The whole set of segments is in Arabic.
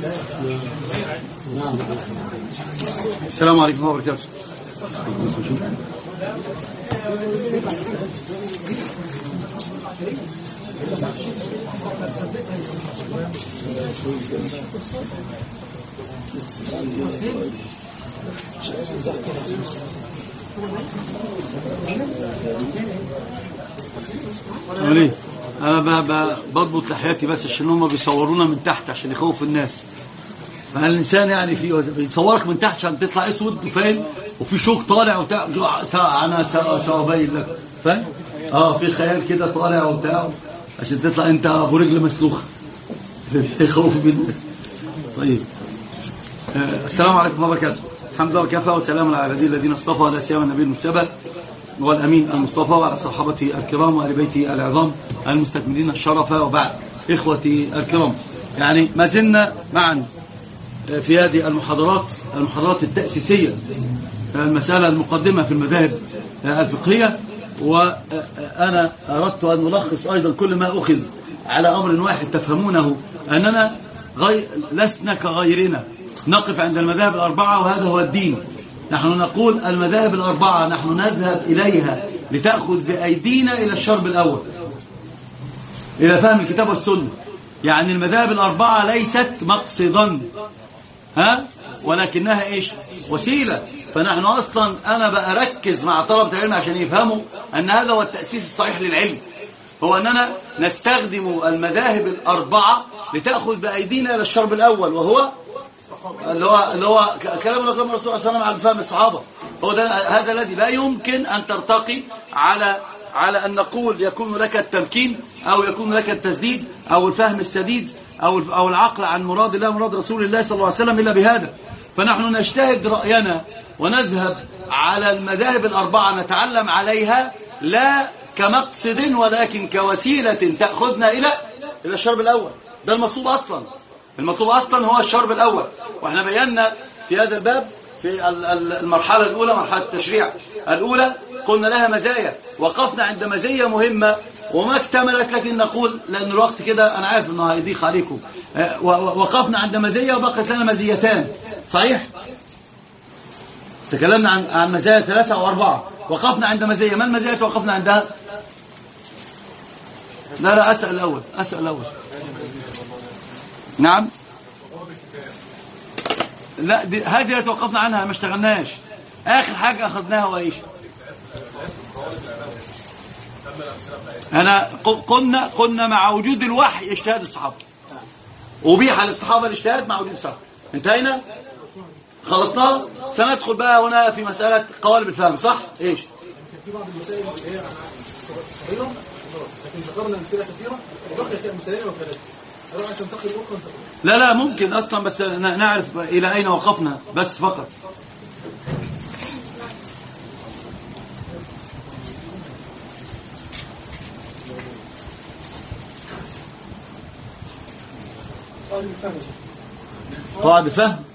السلام عليكم ورحمة الله وبركاته. أنا بضبط لحياتي بس عشان هم بيصورونا من تحت عشان يخوف الناس. فالإنسان يعني بيصورك من تحت عشان تطلع اسود وفاهم وفي شوك طالع وبتاع. أنا سأبين لك فاهم. في خيال كده طالع وبتاع عشان تطلع أنت أبو رجل مسلوخ يخوف بالناس. طيب السلام عليكم ورحمة الله وبركاته. الحمد لله وكفى وسلام على الذين الذين اصطفى لا سيما النبي المجتبى والأمين المصطفى وعلى صحابته الكرام وآل بيته العظام المستكملين الشرف. وبعد إخوتي الكرام، يعني ما زلنا معا في هذه المحاضرات التأسيسية، المسألة المقدمة في المذاهب الفقهية. وأنا أردت أن ألخص أيضا كل ما أخذ على أمر واحد تفهمونه، أننا لسنا كغيرنا، نقف عند المذاهب الأربعة وهذا هو الدين. نحن نقول المذاهب الأربعة نحن نذهب إليها لتأخذ بأيدينا إلى الشرب الأول، إلى فهم الكتاب والسنة. يعني المذاهب الأربعة ليست مقصدا ولكنها إيش؟ وسيلة. فنحن أصلا أنا بأركز مع طلبة العلم عشان يفهموا أن هذا هو التأسيس الصحيح للعلم، هو أننا نستخدم المذاهب الأربعة لتأخذ بأيدينا إلى الشرب الأول، وهو اللي هو كلام الرسول صلى الله عليه وسلم على فهم الصحابة. هو ده هذا الذي لا يمكن أن ترتقي على أن نقول يكون لك التمكين أو يكون لك التسديد أو الفهم السديد أو العقل عن مراد الله مراد رسول الله صلى الله عليه وسلم إلا بهذا. فنحن نجتهد رأينا ونذهب على المذاهب الأربعة نتعلم عليها لا كمقصد ولكن كوسيلة تأخذنا إلى الشرب الأول. ده المطلوب أصلا هو الشرب الأول. وإحنا بينا في هذا الباب في المرحلة الأولى، مرحلة التشريع الأولى، قلنا لها مزايا، وقفنا عند مزية مهمة وما اكتملت، لكن نقول لأن الوقت كده أنا عارف أنه هيضيق عليكم. وقفنا عند مزية وبقت لنا مزيتان، صحيح؟ تكلمنا عن مزايا 3 أو 4، وقفنا عند مزية. ما المزايا وقفنا عندها؟ لا أسأل الأول. نعم، لا هذه اللي توقفنا عنها ما اشتغلناش. آخر حاجة أخذناها وإيش؟ أنا قلنا مع وجود الوحي اجتهاد الصحابة، وبيح للصحابة الاجتهاد مع وجود الصحابة. انتهينا، خلصنا. سندخل بقى هنا في مسألة قوالب الفهم، صح؟ إيش؟ في بعض المسائل اللي هي صغيرة، لكن ذكرنا أمثلة كثيرة وبقيت مسائل وثلاثة. لا ممكن أصلا، بس نعرف إلى أين وقفنا بس فقط. قواعد الفهم.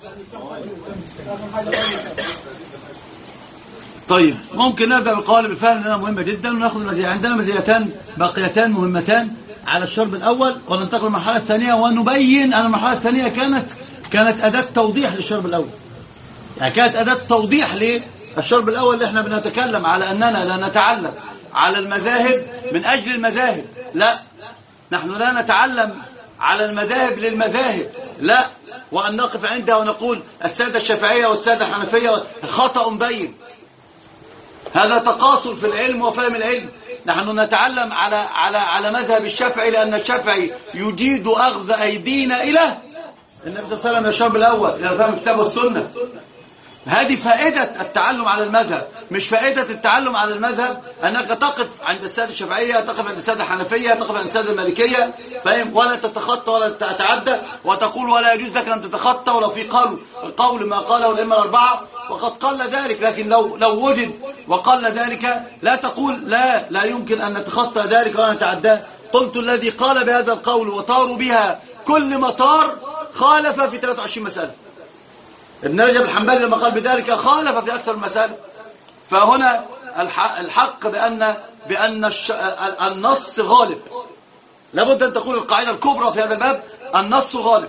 طيب ممكن نبدأ بقوالب الفهم لأنها مهمة جدا، ونأخذ المزايا. عندنا مزايتان باقيتان مهمتان على الشرب الأول، وننتقل للمرحلة الثانية ونبين أن المرحلة الثانية كانت أداة توضيح للشرب الأول. يعني كانت أداة توضيح للشرب الأول اللي احنا بنتكلم على أننا لا نتعلم على المذاهب من أجل المذاهب، لا، نحن لا نتعلم على المذاهب للمذاهب، لا، وأن نقف عندها ونقول السادة الشافعية والسادة الحنفية خطأ بين. هذا تقاصر في العلم وفهم العلم. نحن نتعلم على مذهب الشافعي لأن الشافعي يجيد أخذ أيدينا إلى النبي صلى الله عليه وسلم الشرب الأول، إلى فهم الكتاب والسنة. هذه فائدة التعلم على المذهب، مش فائدة التعلم على المذهب أنك تقف عند السادة الشافعية، تقف عند السادة الحنفية، تقف عند السادة المالكية، فاهم، ولا تتخطى ولا تتعدى وتقول ولا يجوز لك أن تتخطى، ولو في قول ما قاله الأئمة الأربعة وقد قل ذلك، لكن لو وجد وقل ذلك لا تقول لا يمكن أن نتخطى ذلك ولا نتعداه. قلت الذي قال بهذا القول وطاروا بها كل مطار خالف في 23 مسألة. ابن رجب الحنبلي لما قال بذلك خالف في أكثر المسائل. فهنا الحق بأن النص غالب. لابد أن تقول القاعدة الكبرى في هذا الباب: النص غالب.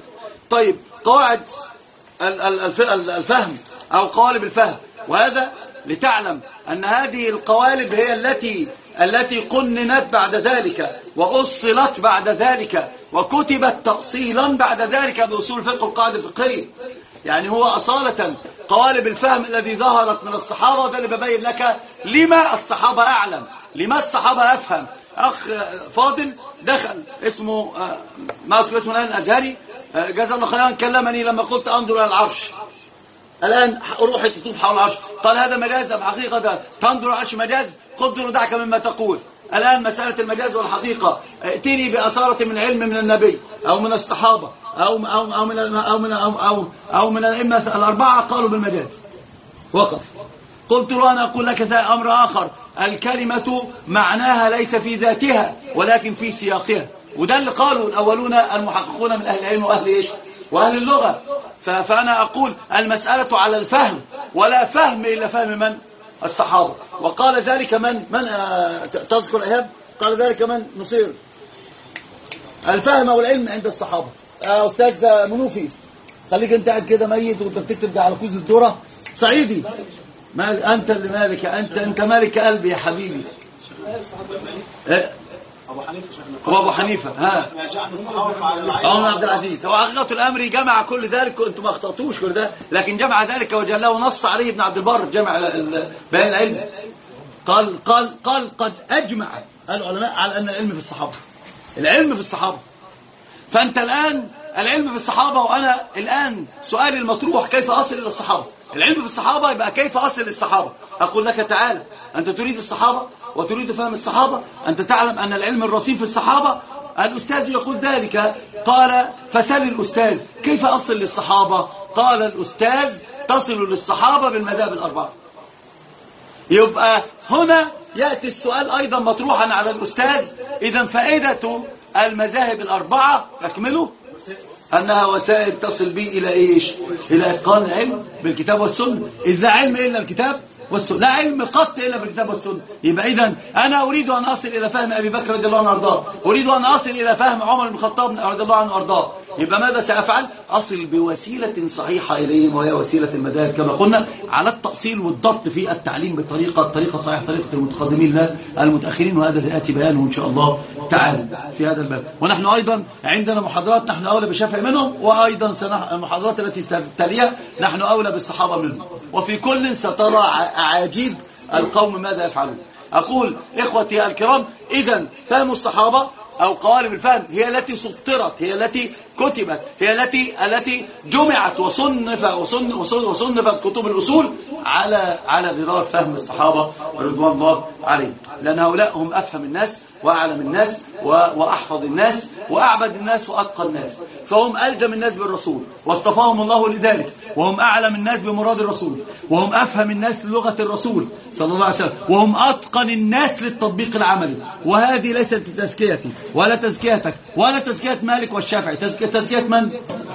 طيب قواعد الفهم أو قوالب الفهم، وهذا لتعلم أن هذه القوالب هي التي قننت بعد ذلك وأصلت بعد ذلك وكتبت تأصيلا بعد ذلك بأصول الفقه والقاعدة الفقهية. يعني هو أصالة قوالب الفهم الذي ظهرت من الصحابة، وده اللي ببين لك لما الصحابة أعلم، لما الصحابة أفهم. أخ فاضل دخل اسمه ما أذكر اسمه الآن الأزهري، جزا الله خيرا، كلمني لما قلت أنظر إلى العرش، الآن روحي تطوف حول العرش، قال هذا مجاز أم حقيقة؟ ده تنظر العرش مجاز؟ قلت له دعك مما تقول الآن، مسألة المجاز والحقيقة ائتني بأثارة من علم من النبي أو من الصحابة أو من الأئمة الأربعة قالوا بالمجاز. وقف. قلت له أنا أقول لك أمر آخر، الكلمة معناها ليس في ذاتها ولكن في سياقها، وده اللي قالوا الأولون المحققون من أهل العلم وأهل إيش؟ وأهل اللغة. فأنا أقول المسألة على الفهم، ولا فهم إلا فهم من؟ الصحابة. وقال ذلك من تذكر إيهاب؟ قال ذلك من؟ نصير الفهم والعلم عند الصحابة. أستاذ منوفي، خليك أنت قاعد كده ميت وأنت بتكتب على كوز الدورة صعيدي، أنت اللي مالك، أنت مالك قلبي يا حبيبي. أبو حنيفة ها عمر عبد العزيز. هو حقيقة الأمر جمع كل ذلك، أنتم ما أخطأتوش كل ده، لكن جمع ذلك وجله ونص عليه ابن عبد البر جمع بيان العلم. قال قد أجمع العلماء على أن العلم في الصحابة، العلم في الصحابة. فأنت الآن العلم في الصحابة، وأنا الآن سؤالي المطروح كيف أصل إلى الصحابة؟ العلم في الصحابة يبقى كيف أصل للصحابة؟ أقول لك تعالى، أنت تريد الصحابة وتريد فهم الصحابة، أنت تعلم أن العلم الرصين في الصحابة. الأستاذ يقول ذلك، قال فسأل الأستاذ كيف أصل للصحابة؟ قال الأستاذ تصل للصحابة بالمذاهب الأربعة. يبقى هنا يأتي السؤال أيضا مطروحا على الأستاذ، إذا فائدة المذاهب الأربعة أكملوا أنها وسائل تصل به إلى إيش؟ إلى إتقان العلم بالكتاب والسنة. إذ لا علم إلا الكتاب والسنة، لا علم قط إلا بالكتاب والسنة. يبقى إذن أنا أريد أن أصل إلى فهم أبي بكر رضي الله عنه وأرضاه، أريد أن أصل إلى فهم عمر بن الخطاب رضي الله عنه وأرضاه، يبقى ماذا سأفعل؟ أصل بوسيلة صحيحة إليهم، وهي وسيلة المذاهب كما قلنا، على التأصيل والضبط في التعليم الطريقة الصحيحة، طريقة المتقدمين المتأخرين، وهذا سيأتي بيانه إن شاء الله تعالى في هذا الباب. ونحن أيضا عندنا محاضرات نحن أولى بشافعي منهم، وأيضا المحاضرات التي تليها نحن أولى بالصحابة منهم، وفي كل سترى أعاجيب القوم ماذا يفعلون. أقول إخوتي الكرام، إذن فهم الصحابة أو قوالب الفهم هي التي سطرت، هي التي كتبت، هي التي جمعت وصنفت كتب الأصول على غرار فهم الصحابة رضوان الله عليهم، لأن هؤلاء هم أفهم الناس وأعلم الناس وأحفظ الناس وأعبد الناس وأتقى الناس، فهم ألزم الناس بالرسول واصطفاهم الله لذلك، وهم أعلم الناس بمراد الرسول، وهم أفهم الناس للغة الرسول صلى الله عليه وسلم، وهم أتقن الناس للتطبيق العملي. وهذه ليست تزكيتي ولا تزكيتك ولا تزكية مالك والشافعي، تزكية من؟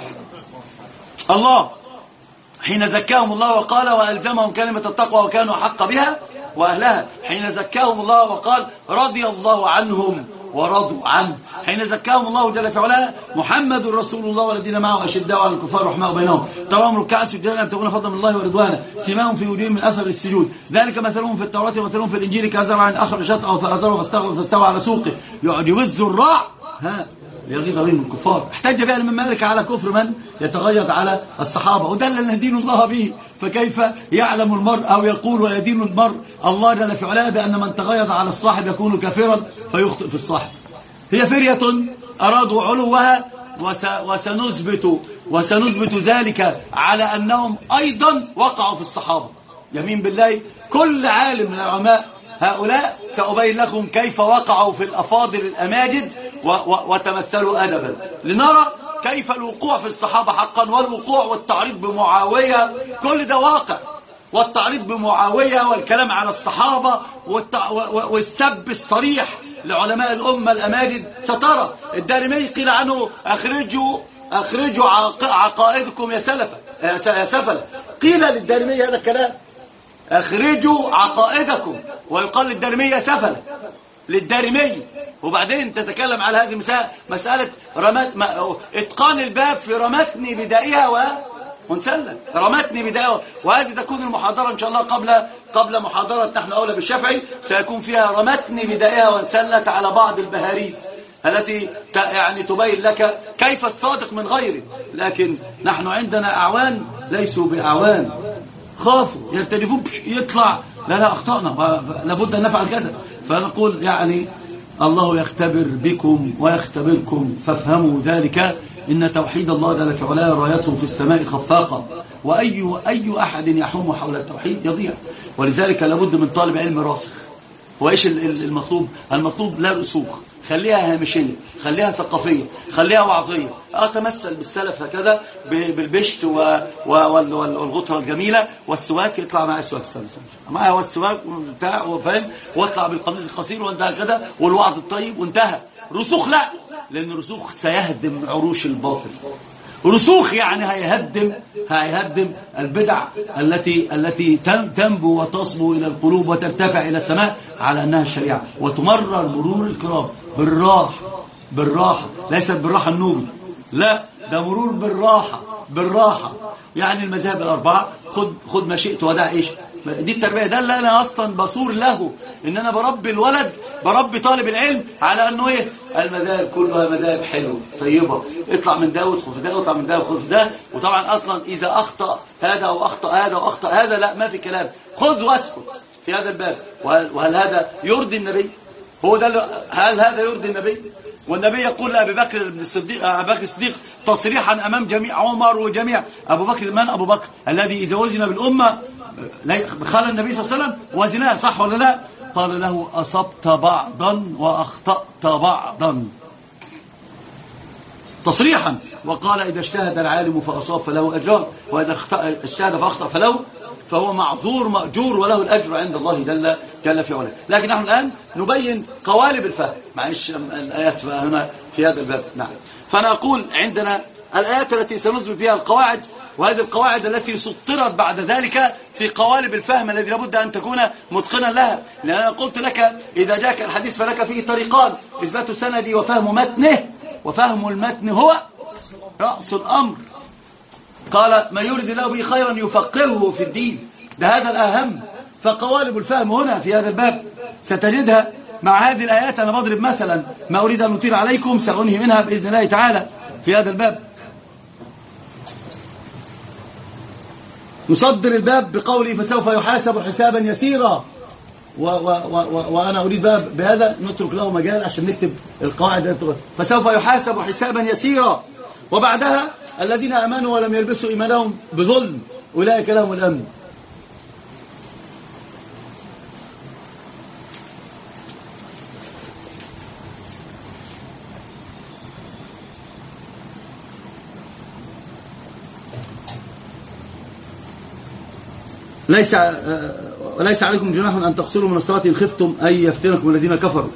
الله حين زكاهم الله وقال وألزمهم كلمة التقوى وكانوا حق بها وأهلها، حين زكاهم الله وقال رضي الله عنهم ورضوا عنه، حين زكاهم الله جل في علاه محمد رسول الله والذين معه أشداء على الكفار رحماء بينهم تراهم ركعا سجدا يبتغون فضلا من الله ورضوانا سيماهم في وجوههم من أثر السجود ذلك مثلهم في التوراة ومثلهم في الإنجيل كزرع أخرج شطأه فأزره فاستوى على سوقه يعجب الزراع ليغيظ بهم الكفار. احتج بها الإمام مالك على كفر من يتغيظ على الصحابة، ودلل دين الله به، فكيف يعلم المرء أو يقول ويدين المرء الله جل في علاه بأن من تغيظ على الصاحب يكون كافرا فيخطئ في الصاحب. هي فرية أرادوا علوها، وسنثبت ذلك على أنهم أيضا وقعوا في الصحابة. يمين بالله كل عالم من العلماء هؤلاء سأبين لكم كيف وقعوا في الأفاضل الأماجد وتمثلوا أدبا، لنرى كيف الوقوع في الصحابة حقا، والوقوع والتعريض بمعاوية، كل ده واقع، والتعريض بمعاوية والكلام على الصحابة والسب الصريح لعلماء الأمة الأماجد. سترى الدارمي قيل عنه أخرجوا عقائدكم يا سفل، قيل للدارمي هذا الكلام، أخرجوا عقائدكم، ويقال للدارمي يا سفل. للدارمي، وبعدين تتكلم على هذه مسألة إتقان الباب في رمتني بدائها ونسلم، رمتني بدائها. وهذه تكون المحاضرة إن شاء الله قبل محاضرة نحن أولى بالشافعي، سيكون فيها رمتني بدائها وانسلت على بعض البهاريز التي يعني تبين لك كيف الصادق من غيره. لكن نحن عندنا أعوان ليسوا بأعوان، خافوا يلتلفون يطلع لا أخطأنا لابد أن نفعل كذا. فنقول يعني الله يختبر بكم ويختبركم فافهموا ذلك، إن توحيد الله جل في علاه رايته في السماء خفاقة، وأي أحد يحوم حول التوحيد يضيع. ولذلك لابد من طالب علم راسخ. وإيش المطلوب؟ المطلوب لا رسوخ، خليها هامشية، خليها ثقافية، خليها وعظية. أتمثل بالسلف هكذا بالبشت والغطرة الجميلة والسواك، يطلع معي السواك معها والسواك بتاع وفاهم، واطلع بالقميص القصير وانتهى كذا، والوعظ الطيب وانتهى. رسوخ لا، لأن الرسوخ سيهدم عروش الباطل. رسوخ يعني هيهدم البدع التي تنبو وتصبو إلى القلوب وترتفع إلى السماء على أنها الشريعة، وتمرر مرور الكرام بالراحة، ليست بالراحة النوبي، لا، ده مرور بالراحة. يعني المذاهب الأربعة خذ ما شئت ودع إيش، دي التربية. ده اللي أنا أصلا بصور له، إن أنا بربي الولد، بربي طالب العلم على أنه إيه، المذاهب كلها مذاهب حلوة طيبة، اطلع من ده وادخل في ده، واطلع من ده وادخل في ده. وطبعا أصلا إذا أخطأ هذا وأخطأ هذا وأخطأ هذا، لا، ما في كلام، خذ واسكت في هذا الباب. وهل هذا يرضي النبي؟ هل هذا يرضي النبي؟ والنبي يقول لأبي بكر الصديق تصريحا أمام جميع عمر وجميع أبو بكر، من أبو بكر الذي إذا وزن بالأمة خلى النبي صلى الله عليه وسلم وزناه، صح ولا لا؟ قال له أصبت بعضا وأخطأت بعضا تصريحا. وقال إذا اجتهد العالم فأصاب فله أجران، وإذا اجتهد فأخطأ فهو معذور مأجور وله الأجر عند الله جل في علاه. لكن نحن الآن نبين قوالب الفهم، معلش الآيات هنا في هذا الباب. نعم. فأنا أقول عندنا الآيات التي سنثبت بها القواعد، وهذه القواعد التي سطرت بعد ذلك في قوالب الفهم الذي لابد أن تكون متقنا لها. لأن أنا قلت لك إذا جاءك الحديث فلك فيه طريقان: إثبات سندي وفهم متنه، وفهم المتن هو رأس الأمر. قال ما يريد الله به خيرا يفقهه في الدين، ده هذا الأهم. فقوالب الفهم هنا في هذا الباب ستجدها مع هذه الآيات. أنا بضرب مثلا، ما أريد أن أطيل عليكم، سأنهي منها بإذن الله تعالى في هذا الباب. نصدر الباب بقوله فسوف يحاسب حسابا يسيرا، وأنا أريد بهذا نترك له مجال عشان نكتب القواعد. فسوف يحاسب حسابا يسيرا، وبعدها الذين آمنوا ولم يلبسوا إيمانهم بظلم أولئك لهم الأمن. وليس عليكم جناح أن تقصروا من الصلاة إن خفتم أن يفتنكم الذين كفروا.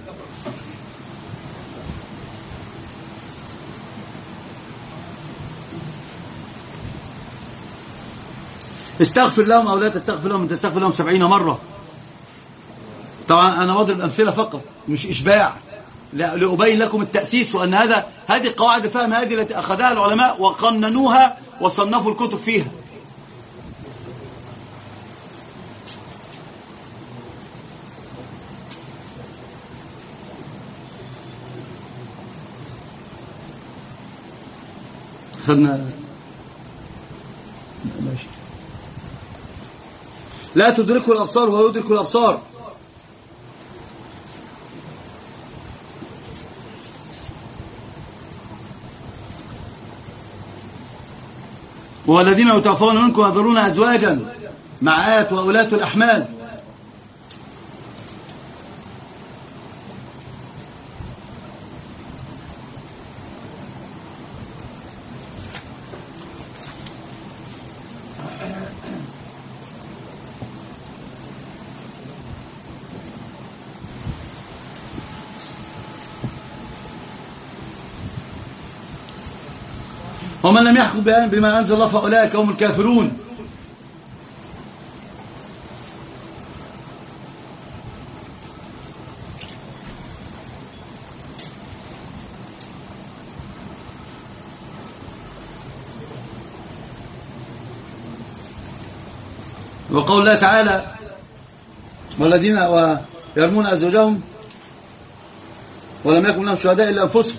استغفر لهم أو لا تستغفر لهم، تستغفر لهم 70 مرة. طبعا أنا بضرب أمثلة فقط مش إشباع، لأبين لكم التأسيس، وأن هذه قواعد الفهم هذه التي أخذها العلماء وقننوها وصنفوا الكتب فيها. أخذنا ماشي. لا تدركه الأبصار وهو يدرك الأبصار. والذين يتوفون منكم يذرون أزواجا مع آيات وأولاة الأحمال. ومن لم يحكم بما أنزل الله فأولئك هم الكافرون. وقول الله تعالى والذين يرمون أزواجهم ولم يكن لهم شهداء إلا أنفسهم.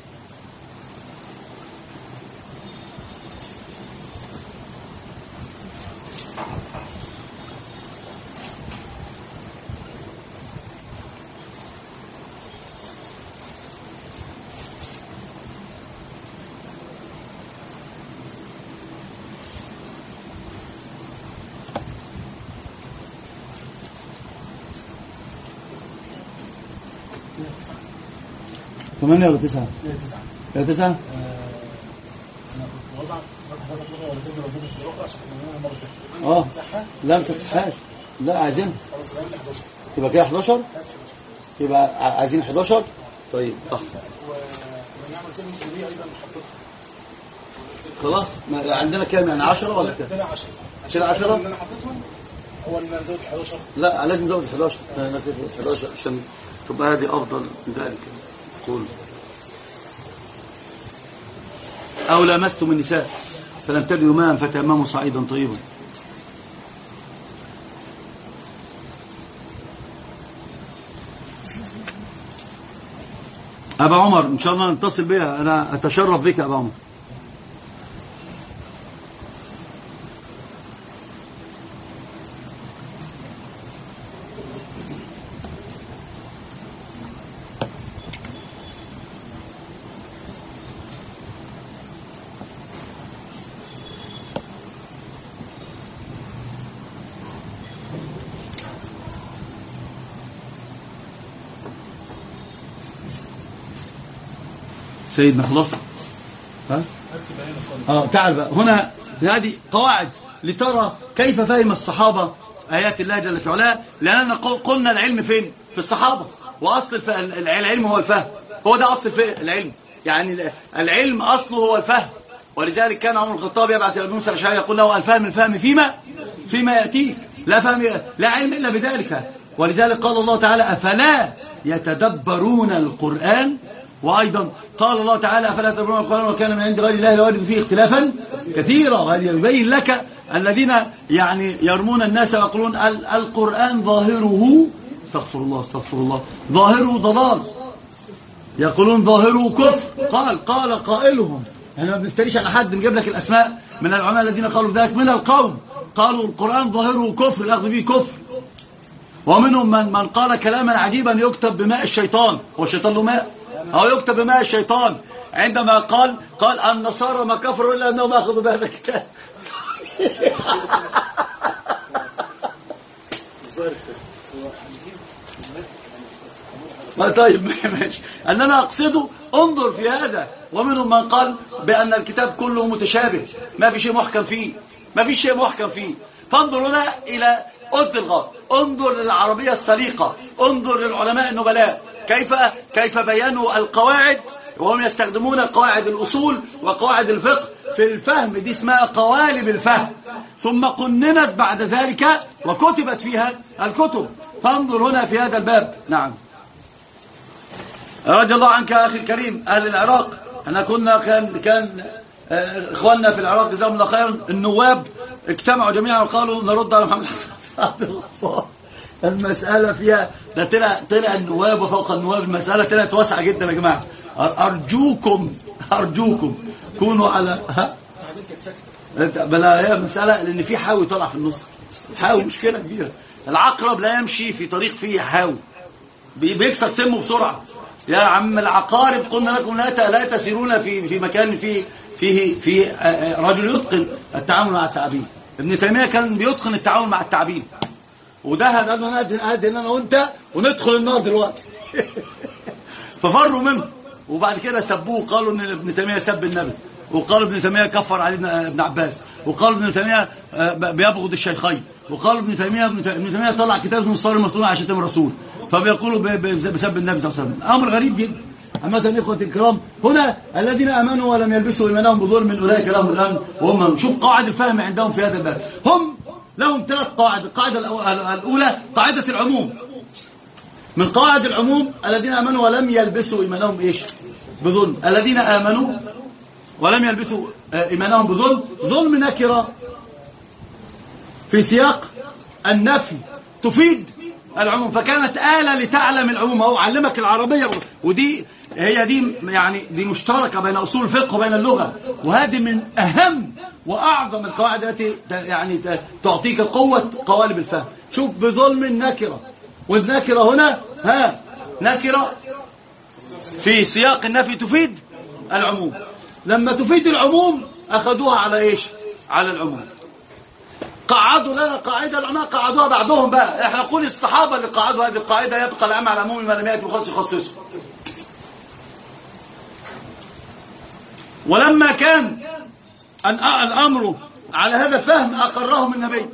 ثمانية ولا تسعة؟ لا تسعة؟ أنا كنت وضع ولا تنزل وزن في الأخرى عشان كنا مرة لا ما تفتحهاش. لا عايزين خلاص بقى 11 يبقى كده 11. يبقى عايزين 11. طيب ونعمل سنة مسؤولية أيضا محطتها. خلاص عندنا كام يعني 10 ولا كام؟ طلع 10. كده 10 اللي أنا حطيتهم هو إن نزود 11. لا لازم نزود 11. لازم نزود 11 عشان تبقى هذه أفضل من ذلك. قول أو لامستم النساء فلم تجدوا ماء فتيمموا صعيدا طيبا. أبا عمر إن شاء الله نتصل بها، أنا أتشرف بك أبا عمر. سيدنا خلاص. تعال بقى هنا هذه قواعد لترى كيف فهم الصحابة آيات الله جل في علاه، لأننا قلنا العلم فين؟ في الصحابة، وأصل العلم هو الفهم، هو ده أصل العلم، يعني العلم أصله هو الفهم. ولذلك كان عمر الخطاب يبعث إلى موسى الأشعري يقول له الفهم فيما يأتيك، لا علم إلا بذلك. ولذلك قال الله تعالى أفلا يتدبرون القرآن، وأيضا قال الله تعالى أفلا يتدبرون القرآن وكان من عند غير الله لوجدوا فيه اختلافا كثيرا. يبين لك الذين يعني يرمون الناس ويقولون القرآن ظاهره استغفر الله ظاهره ضلال، يقولون ظاهره كفر. قال قائلهم، احنا ما بنفتريش على حد، نجيب لك الأسماء من العلماء الذين قالوا ذلك من القوم، قالوا القرآن ظاهره كفر، الأخذ به كفر. ومنهم من قال كلاما عجيبا يكتب بماء الشيطان، والشيطان له ماء، أو يكتب بماء الشيطان، عندما قال النصارى ما كفروا إلا أنهم أخذوا بهذا الكتاب. طيب ماشي، أننا أقصده انظر في هذا. ومنهم من قال بأن الكتاب كله متشابه، ما في شيء محكم فيه، فانظر هنا إلى أسد الغار، انظر للعربية السليقة، انظر للعلماء النبلاء كيف بيانوا القواعد، وهم يستخدمون قواعد الأصول وقواعد الفقه في الفهم، دي اسمها قوالب الفهم، ثم قننت بعد ذلك وكتبت فيها الكتب. فانظر هنا في هذا الباب. نعم. رضي الله عنك أخي الكريم. أهل العراق، احنا كان إخواننا في العراق جزاهم الله خيرا، النواب اجتمعوا جميعا وقالوا نرد على محمد حسن عبد الغفار. المسألة فيها ده طلع النواب وفوق النواب، المسألة طلعت واسعة جدا يا جماعة. أرجوكم كونوا على بلا هي مسألة، لأن في حاوي طلع في النص، حاوي مشكلة كبيرة. العقرب لا يمشي في طريق فيه حاوي، بيكسر سمه بسرعة. يا عم العقارب قلنا لكم لا تسيرون في مكان فيه رجل يتقن التعامل مع التعابين. ابن تيمية كان بيتقن التعامل مع التعابين، وده هدنا انا وانت وندخل النار دلوقتي. ففروا منه، وبعد كده سبوه، قالوا ان ابن تيمية سب النبي، وقالوا ابن تيمية كفر علي ابن عباس، وقالوا ابن تيمية بيبغض الشيخين، وقالوا ابن تيمية طلع كتاب اسمه الصارم المسلول على شتم الرسول، فبيقولوا بسب النبي صلى الله عليه وسلم. امر غريب جدا. عامة إخوة الكرام، هنا الذين آمنوا ولم يلبسوا إيمانهم بظلم أولئك لهم الأمن وهم. شوف قواعد الفهم عندهم في هذا الباب، هم لهم 3 قواعد. القاعدة الأولى قاعدة العموم، من قواعد العموم الذين آمنوا ولم يلبسوا إيمانهم بظلم. الذين آمنوا ولم يلبسوا إيمانهم بظلم، ظلم نكرة في سياق النفي تفيد العموم، فكانت آلة لتعلم العموم. هو علمك العربية، ودي هي دي يعني دي مشتركة بين أصول الفقه وبين اللغة، وهذه من أهم وأعظم القواعد التي يعني تعطيك قوة قوالب الفهم. شوف، بظلم النكرة، والنكرة هنا نكرة في سياق النفي تفيد العموم. لما تفيد العموم أخذوها على إيش؟ على العموم. قعدوا لنا قاعدة، العلماء قعدوها بعدهم بقى. احنا نقول الصحابة اللي قعدوا هذه القاعدة، يبقى العام على العموم ما لم يأتي مخصص يخصصه. ولما كان الأمر على هذا الفهم أقرهم النبي،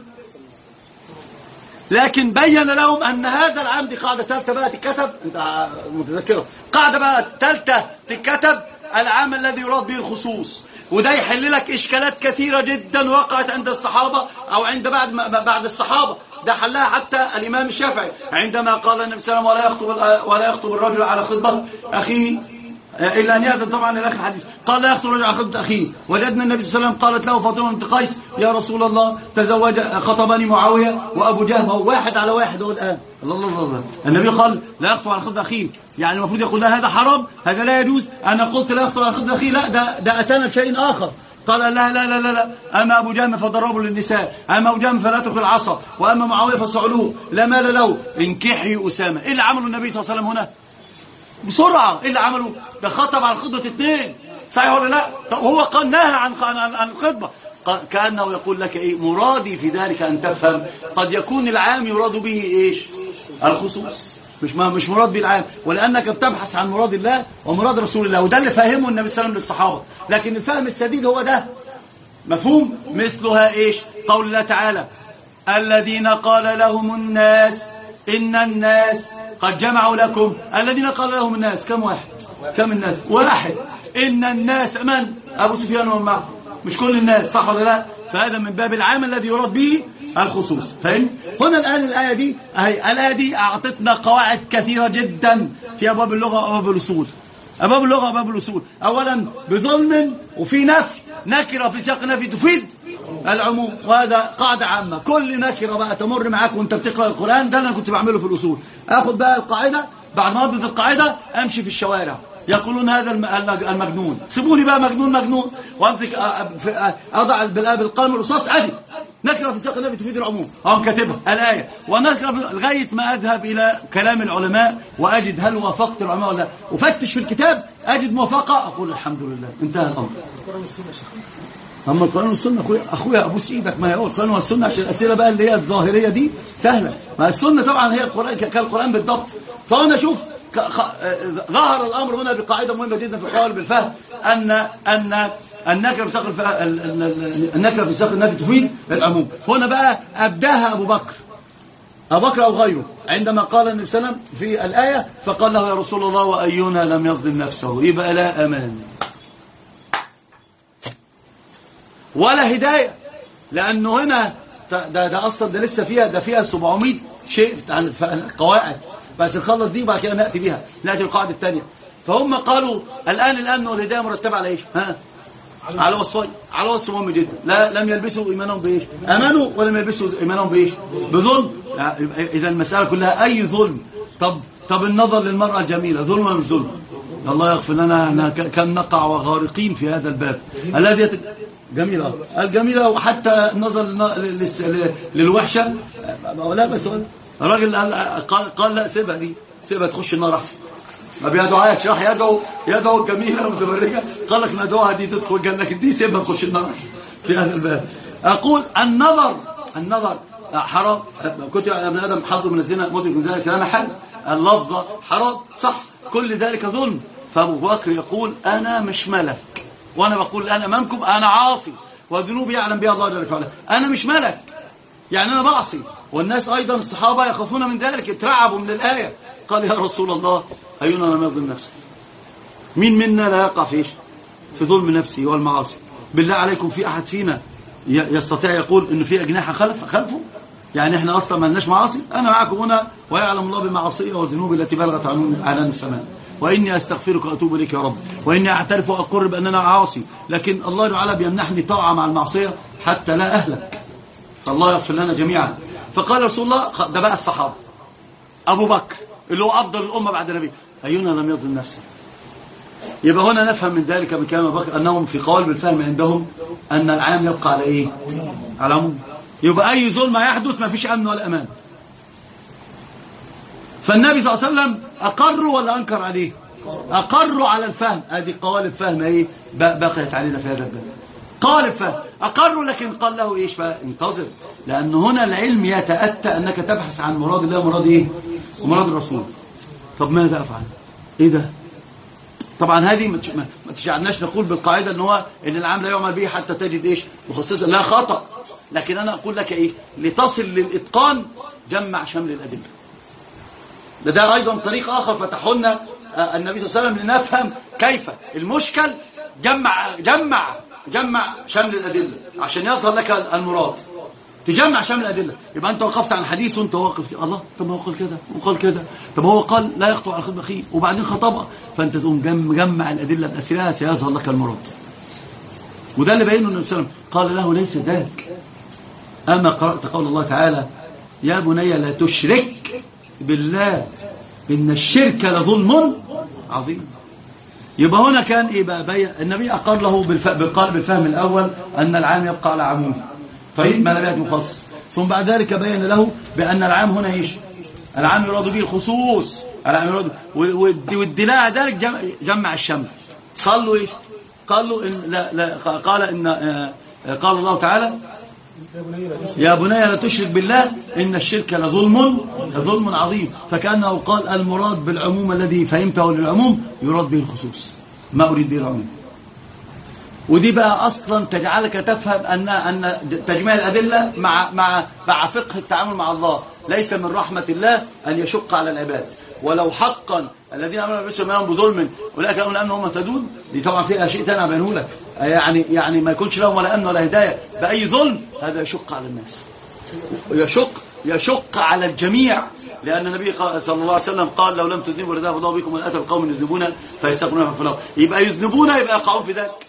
لكن بين لهم أن هذا العام، دي قاعدة ثالثة بقى تتكتب، انت متذكره، قاعدة بقى ثالثة تتكتب، العام الذي يراد به الخصوص. وده يحل لك إشكالات كثيرة جدا وقعت عند الصحابة أو عند بعد الصحابة. ده حلها حتى الإمام الشافعي عندما قال النبي صلى الله عليه وسلم ولا يخطب الرجل على خطبة أخيه إلا أن يأذن، طبعا إلى آخر الحديث. قال لا يخطب الرجل على خطبة أخيه. وجدنا النبي صلى الله عليه وسلم قالت له فاطمة بنت قيس يا رسول الله تزوج خطبني معاوية وأبو جهل، هو واحد على واحد هو الآن. الله النبي قال لا يخطب على خطبة أخيه، يعني المفروض يقول لا هذا حرام، هذا لا يجوز. أنا قلت لا يخطب على خطبة أخيه، لا ده أتانا بشيء آخر. قال لا لا لا لا، أما أبو جهم فضربوا للنساء، أما أبو جهم فلا تأكل العصا، وأما معاوية فصعلوه لا مال له، انكحي أسامة. إيه اللي عمله النبي صلى الله عليه وسلم هنا؟ بسرعة إيه اللي عمله؟ ده خطب على خطبة اثنين، صحيح ولا لا؟ طب هو قال نهى عن الخطبة. كأنه يقول لك إيه مرادي في ذلك أن تفهم قد يكون العام يراد به إيش؟ الخصوص، مش مراد به العام، ولأنك بتبحث عن مراد الله ومراد رسول الله، وده اللي فهمه النبي صلى الله عليه وسلم للصحابة. لكن الفهم السديد هو ده مفهوم مثلها إيش؟ قول الله تعالى الذين قال لهم الناس إن الناس قد جمعوا لكم. الذين قال لهم الناس كم واحد؟ كم الناس؟ واحد. إن الناس من؟ أبو سفيان ومن معه، مش كل الناس، صح ولا لا؟ فهذا من باب العام الذي يراد به الخصوص. فهم؟ هنا الآن الآية دي الآية دي أعطتنا قواعد كثيرة جدا في أبواب اللغة وأبواب الأصول. أبواب اللغة وأبواب الأصول، أولا بظلم وفي نفي، نكرة في سياق النفي تفيد العموم، وهذا قاعدة عامة. كل نكرة بقى تمر معاك وانت بتقرأ القرآن، ده اللي أنا كنت بعمله في الأصول. أخذ بقى القاعدة، بعد ما أضبط القاعدة أمشي في الشوارع يقولون هذا المجنون، سيبوني بقى مجنون، وأمسك أضع بالقلم الرصاص أدي نكرة في سياق النفي تفيد العموم، أو كاتبها الآية، ونكرة لغاية ما أذهب إلى كلام العلماء وأجد هل وافقت العلماء ولا لا، وفتش في الكتاب أجد موافقة، أقول الحمد لله انتهى الأمر. أما القرآن والسنة أخويا أبوس إيدك، ما هو القرآن والسنة، عشان الأسئلة بقى اللي هي الظاهرية دي سهلة، ما السنة طبعا هي القرآن كالقرآن بالضبط. فأنا أشوف ظهر الأمر هنا بقاعدة مهمة جدا في قوالب الفهم، أن النكرة في سياق النفي تفيد العموم. هنا بقى أبداها أبو بكر أو غيره عندما قال النبي صلى الله عليه وسلم في الآية، فقال له يا رسول الله وأينا لم يظلم نفسه، يبقى لا أمان ولا هداية، لأنه هنا ده أصلا ده لسه فيها 700 شيء عن القواعد، بس نخلص دي وبعد كده نأتي القاعدة الثانية. فهم قالوا الآن الهداية مرتبة على إيش؟ على وصفين، على وصف مهم جدا، لم يلبسوا إيمانهم بإيش؟ آمنوا ولم يلبسوا إيمانهم بإيش؟ بظلم. إذا المسألة كلها أي ظلم. طب النظر للمرأة الجميلة ظلم ولا مش ظلم؟ الله يغفر لنا، كان نقع وغارقين في هذا الباب الذي جميلة الجميلة، وحتى النظر للوحشة لا بس الراجل قال لا سيبها تخش النار أحسن، ما بيدعوهاش، راح يدعو الجميلة المتبرجة، قال لك ندعوها دي تدخل الجنة، لكن دي سيبها تخش النار في هذا الباب. أقول النظر حرام، كنت يا ابن آدم حظ من الزنا مدرك من ذلك لا محل، اللفظة حرام صح، كل ذلك ظلم. فأبو بكر يقول أنا مش ملك، وأنا بقول أنا أمامكم أنا عاصي وذنوبي يعلم بها الله جل وعلا، أنا مش ملك، يعني أنا بعصي. والناس أيضا الصحابة يخافون من ذلك، اترعبوا من الآية. قال يا رسول الله أينا لم يظلم نفسه؟ مين منا لا يقع في ظلم نفسه والمعاصي؟ بالله عليكم في أحد فينا يستطيع يقول إنه في أجنحة خلفه؟ يعني إحنا أصلا ما لناش معاصي؟ أنا معكم هنا ويعلم الله بمعاصي وذنوبي التي بلغت عنان السماء، وإني أستغفرك وأتوب إليك يا رب، وإني أعترف وأقر بأننا عاصي، لكن الله تعالى بيمنحني طاعة مع المعصية حتى لا أهلك، فالله يغفر لنا جميعا. فقال رسول الله ده بقى الصحابة أبو بكر اللي هو أفضل الأمة بعد النبي أينا لم يظلم نفسه. يبقى هنا نفهم من ذلك من كلام أبو بكر أنهم في قول بالفهم عندهم أن العام يبقى على إيه؟ على عموم. يبقى أي ظلم يحدث ما فيش أمن ولا أمان. فالنبي صلى الله عليه وسلم أقروا ولا أنكر عليه؟ أقروا على الفهم. هذه قوالب فهم إيه؟ بقيت علينا في هذا الباب. قالب فهم أقروا، لكن قال له إيش بقى؟ انتظر، لأن هنا العلم يتأتى أنك تبحث عن مراد الله ومراد إيه؟ ومراد الرسول. طب ماذا أفعل؟ إيه ده؟ طبعا هذه ما تجعلناش نقول بالقاعدة إن العام لا يعمل به حتى تجد إيش؟ مخصصا، لا خطأ. لكن أنا أقول لك إيه؟ لتصل للإتقان جمع شمل الأدلة. ده أيضا طريق آخر فتحه لنا النبي صلى الله عليه وسلم لنفهم كيف المشكل. جمع شمل الأدلة عشان يظهر لك المراد. تجمع شمل الأدلة. يبقى أنت وقفت عن حديث وأنت واقف في الله، طب هو قال كده وقال كده، طب هو قال لا يخطب على خطب أخيه وبعدين خطبها، فأنت تقوم جمع الأدلة بأسرها سيظهر لك المراد. وده اللي بينه النبي صلى الله عليه وسلم قال له ليس ذلك. أما قرأت قول الله تعالى يا بني لا تشرك بالله إن الشرك لظلم عظيم. يبقى هنا كان إيه بقى؟ النبي أقر له بالفهم الأول أن العام يبقى على عمومه، فإن ما لم يأت مخصص. ثم بعد ذلك بين له بأن العام هنا إيش؟ العام يراد به الخصوص، العام يراد والدلاء ذلك جمع الشمل. قال له إيش؟ قال له إن لا قال إن قال الله تعالى يا بني لا تشرك بالله إن الشرك لظلم عظيم. فكأنه قال المراد بالعموم الذي فهمته للعموم يراد به الخصوص، ما أريد به العموم. ودي بقى أصلا تجعلك تفهم أن تجميع الأدلة مع فقه التعامل مع الله ليس من رحمة الله أن يشق على العباد. ولو حقا الذين امنوا بالله منهم بظلم اولئك لهم الامن وهم مهتدون، دي طبعا فيها شيء ثاني ابينه لك. يعني ما يكونش لهم ولا امن ولا هدايه باي ظلم، هذا يشق على الناس، يشق على الجميع. لان النبي صلى الله عليه وسلم قال لو لم تذنبوا لذهب الله بكم ولاتى بقوم يذنبون فيستغفرون في الارض. يبقى يذنبون يبقى يقعون في ذلك.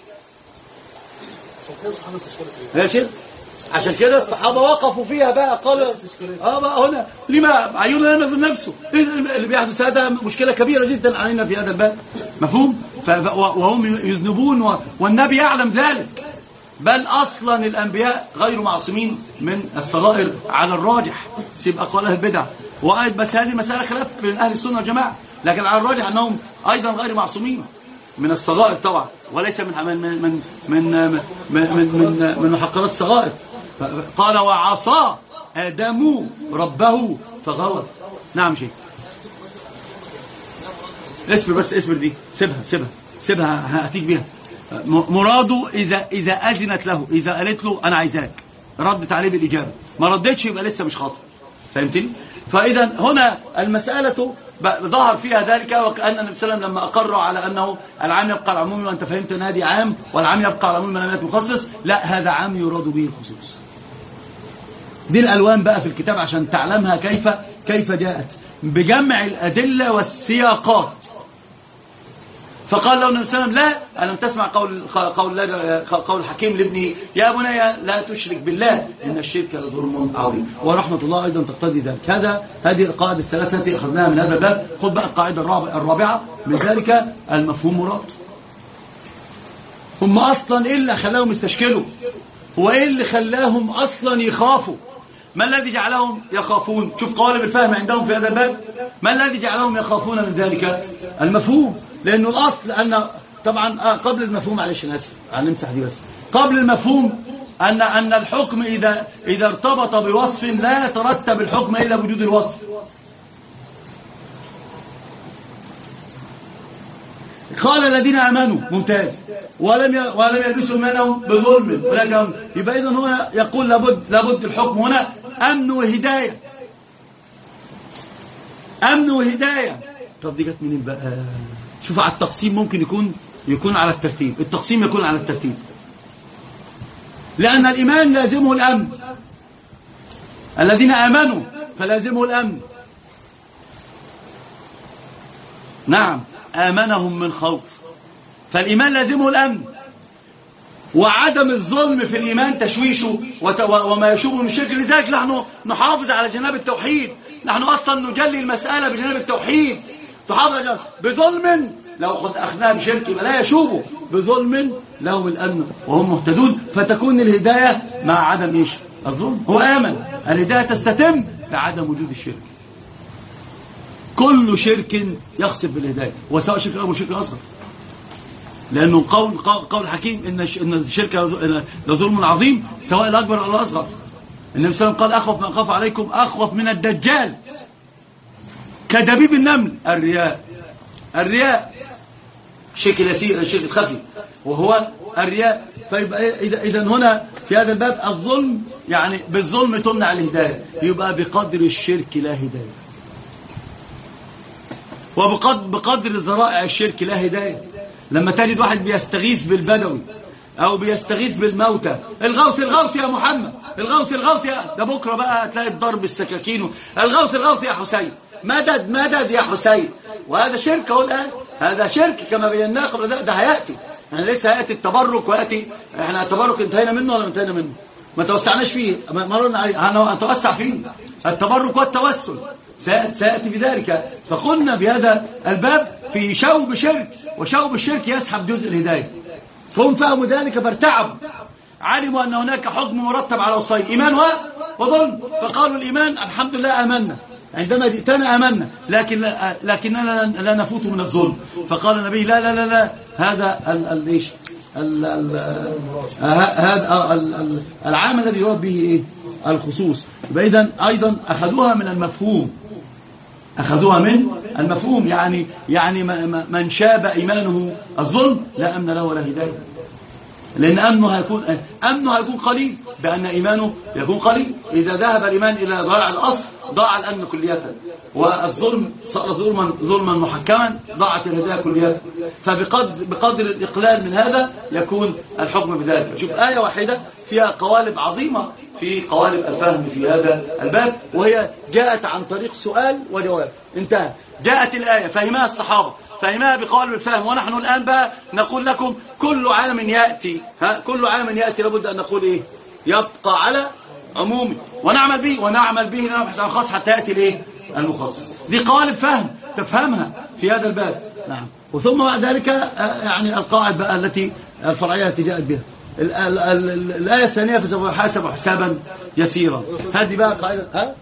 يا شيخ عشان كده الصحابة وقفوا فيها بقى قالوا بقى هنا لما عيون لنا من نفسه اللي بيحدث هذا مشكلة كبيرة جدا علينا في هذا الباب، مفهوم؟ وهم يذنبون والنبي يعلم ذلك. بل أصلا الأنبياء غير معصومين من الصغائر على الراجح، سيب أقوال أهل البدع بس هذه مسألة خلاف بين أهل السنة والجماعة، لكن على الراجح أنهم أيضا غير معصومين من الصغائر طبعا، وليس من محقرات الصغائر. قال وعصى آدم ربه فغوى. نعم شيء اصبر بس اصبر، دي سيبها هاتيك بيها. مراده إذا أذنت له، إذا قالت له أنا عايزاك، ردت عليه بالإجابة، ما ردتش يبقى لسه مش خاطئ. فهمتني؟ فإذا هنا المسألة ظهر فيها ذلك، وكأن النبي صلى الله عليه وسلم لما أقر على أنه العام يبقى العموم، وأنت فهمت أن هذه عام والعام يبقى العموم من لم يكن مخصص، لا هذا عام يراد به الخصوص. دي الألوان بقى في الكتاب عشان تعلمها كيف جاءت بجمع الأدلة والسياقات. فقال له النبي صلى الله عليه وسلم لا، ألم تسمع قول الحكيم لابنه يا بني لا تشرك بالله إن الشرك لظلم عظيم. ورحمة الله أيضا تقتضي ذلك. هذه القواعد الثلاثة التي أخذناها من هذا الباب. خذ بقى القاعدة الرابعة من ذلك المفهوم مراد. هم أصلا إيه اللي خلاهم يستشكلوا؟ هو إيه اللي خلاهم أصلا يخافوا؟ ما الذي جعلهم يخافون؟ شوف قوالب الفهم عندهم في هذا الباب. ما الذي جعلهم يخافون من ذلك؟ المفهوم. لأنه الأصل أن طبعا قبل المفهوم، معلش أنا آسف نمسح دي بس، قبل المفهوم أن الحكم إذا ارتبط بوصف لا يترتب الحكم إلا بوجود الوصف. قال الذين آمنوا ممتاز ولم يلبسوا إيمانهم بظلم ولكن يبقى إذن هو يقول لابد الحكم هنا أمن وهداية. أمن وهداية. طب دي جت منين بقى؟ شوف على التقسيم ممكن يكون على الترتيب. التقسيم يكون على الترتيب لأن الإيمان لازمه الأمن. الذين آمنوا فلازمه الأمن. نعم آمنهم من خوف، فالإيمان لازمه الأمن. وعدم الظلم في الإيمان تشويشه وما يشوبه من الشرك. لذلك نحن نحافظ على جناب التوحيد، نحن أصلا نجلي المسألة بجناب التوحيد. تحافظ على بظلم لو قد أخذها بشرك لا يشوبه، بظلم لهم الأمن وهم مهتدون، فتكون الهداية مع عدم إيش؟ الظلم. هو آمن، الهداية تستتم بعدم وجود الشرك. كل شرك يخسف بالهداية، وسواء شرك أكبر شرك أصغر، لأنه قول حكيم إن الشرك لظلم عظيم سواء الأكبر أو الأصغر. النبي صلى الله عليه وسلم قال أخوف ما أخاف عليكم أخوف من الدجال كدبيب النمل الرياء شرك اليسير، الشرك الخفي وهو الرياء. فيبقى إذا هنا في هذا الباب الظلم، يعني بالظلم تمنع الهداية، يبقى بقدر الشرك لا هداية، وبقدر ذرائع الشرك لا هداية. لما تجد واحد بيستغيث بالبدوي أو بيستغيث بالموتى، الغوث يا محمد، الغوث يا ده، بكرة بقى هتلاقي الضرب السكاكين، الغوث يا حسين، مدد يا حسين. وهذا شرك اهو الآن، هذا شرك كما بيناه قبل ده هيأتي، يعني لسه هيأتي التبرك، ويأتي احنا التبرك انتهينا منه ولا انتهينا منه؟ ما توسعناش فيه، مررنا عليه، هنتوسع فيه التبرك والتوسل، سيأتي بذلك. فقلنا بهذا الباب في شوب شرك، وشوب الشرك يسحب جزء الهداية. فهم فهموا ذلك فارتعبوا، علموا أن هناك حكم مرتب على وصفين، إيمان وظلم، فقالوا الإيمان الحمد لله آمنا، عندما جئتنا آمنا، لكننا لا نفوت من الظلم. فقال النبي لا هذا هذا العام الذي يراد به إيه؟ الخصوص. إذن أيضا أخذوها من المفهوم، يعني من شاب إيمانه الظلم لا أمن له ولا هداية، لأن أمنه هيكون قليل، بأن إيمانه يكون قليل. إذا ذهب الإيمان إلى ضياع الأصل ضاع الأمن كلية، والظلم صار ظلما محكما، ضاعت الهداية كلية. فبقدر الإقلال من هذا يكون الحكم بذلك. شوف آية واحدة فيها قوالب عظيمة في قوالب الفهم في هذا الباب، وهي جاءت عن طريق سؤال وجواب، انتهى. جاءت الآية فهمها الصحابة، فهمها بقوالب الفهم، ونحن الآن بقى نقول لكم كل عام يأتي لابد أن نقول إيه؟ يبقى على عمومي ونعمل به نبحث عن الخاص حتى يأتي الإيه؟ المخصص. دي قوالب فهم تفهمها في هذا الباب. نعم. وثم بعد ذلك يعني القواعد بقى التي الفرعية التي جاءت بها. الآية الثانية فسوف يحاسب حسابا يسيرا، هذه بقى قاعدة.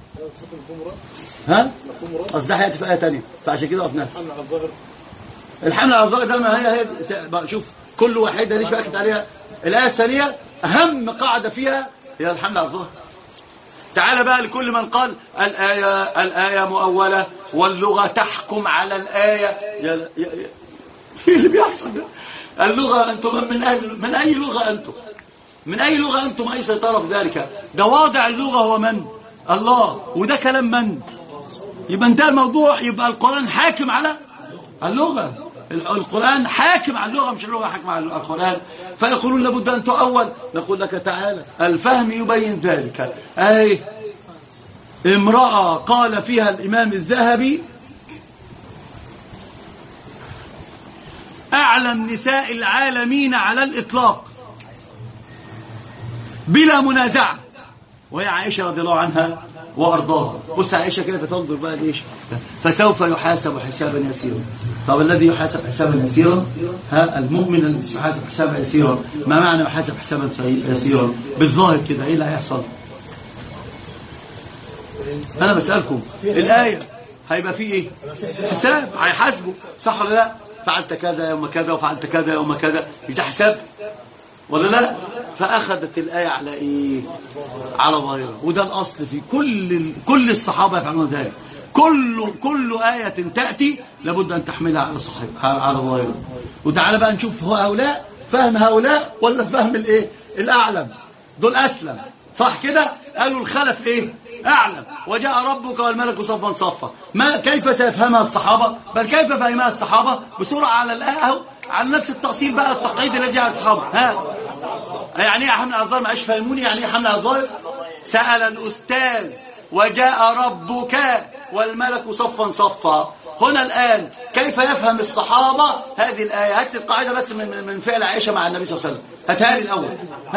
أصل ده هيأتي في آية ثانية، فعشان كده وقفنا. الحمل على الظاهر ده ما هي شوف كل واحدة ليش بأكد عليها. الآية الثانية أهم قاعدة فيها هي الحمل على الظاهر. تعال بقى لكل من قال الآية مؤولة واللغة تحكم على الآية. ايه اللي بيحصل ده؟ اللغة أنتم من أي لغة أنتم؟ من أي لغة أنتم؟ أي سيطرة في ذلك؟ ده واضع اللغة هو من؟ الله. وده كلام من؟ يبقى انتهى الموضوع. يبقى القرآن حاكم على اللغة، القرآن حاكم على اللغة، مش اللغة حاكم على القرآن. فيقولون لابد أن تؤول. نقول لك تعالى الفهم يبين ذلك. أي امرأة قال فيها الإمام الذهبي أعلم نساء العالمين على الإطلاق بلا منازعة، وهي عائشة رضي الله عنها وأرضاها. بص عائشة كده تنظر بقى ليش؟ فسوف يحاسب حسابا يسيرا. طب الذي يحاسب حسابا يسيرا المؤمن الذي يحاسب حسابا يسيرا. ما معنى يحاسب حسابا يسيرا؟ بالظاهر كده ايه اللي هيحصل؟ انا بسألكم الآية هيبقى فيه ايه؟ حساب، هيحاسبه صح ولا لا؟ فعلت كذا يوم كذا وفعلت كذا يوم كذا، مش ده حساب ولا لا؟ فأخذت الآية على إيه؟ على ظاهرها. وده الأصل في كل الصحابة يفعلون ذلك. كل آية تأتي لابد أن تحملها على صحيح على ظاهرها. وتعالى بقى نشوف فهم هؤلاء ولا فهم الإيه؟ الأعلم. دول أسلم صح كده؟ قالوا الخلف إيه؟ أعلم. وجاء ربك والملك صفا صفا. كيف سيفهمها الصحابة؟ بل كيف فهمها الصحابة؟ بسرعة على الآية، على نفس التأصيل بقى، التقعيد الذي جاء على الصحابة. يعني ايه حمل على الظاهر؟ ما فهموني يعني ايه حمل على الظاهر؟ سأل الأستاذ وجاء ربك والملك صفا صفا، هنا الآن كيف يفهم الصحابة هذه الآية؟ هات القاعدة بس من فعل عائشة مع النبي صلى الله عليه وسلم، هاتها لي الأول.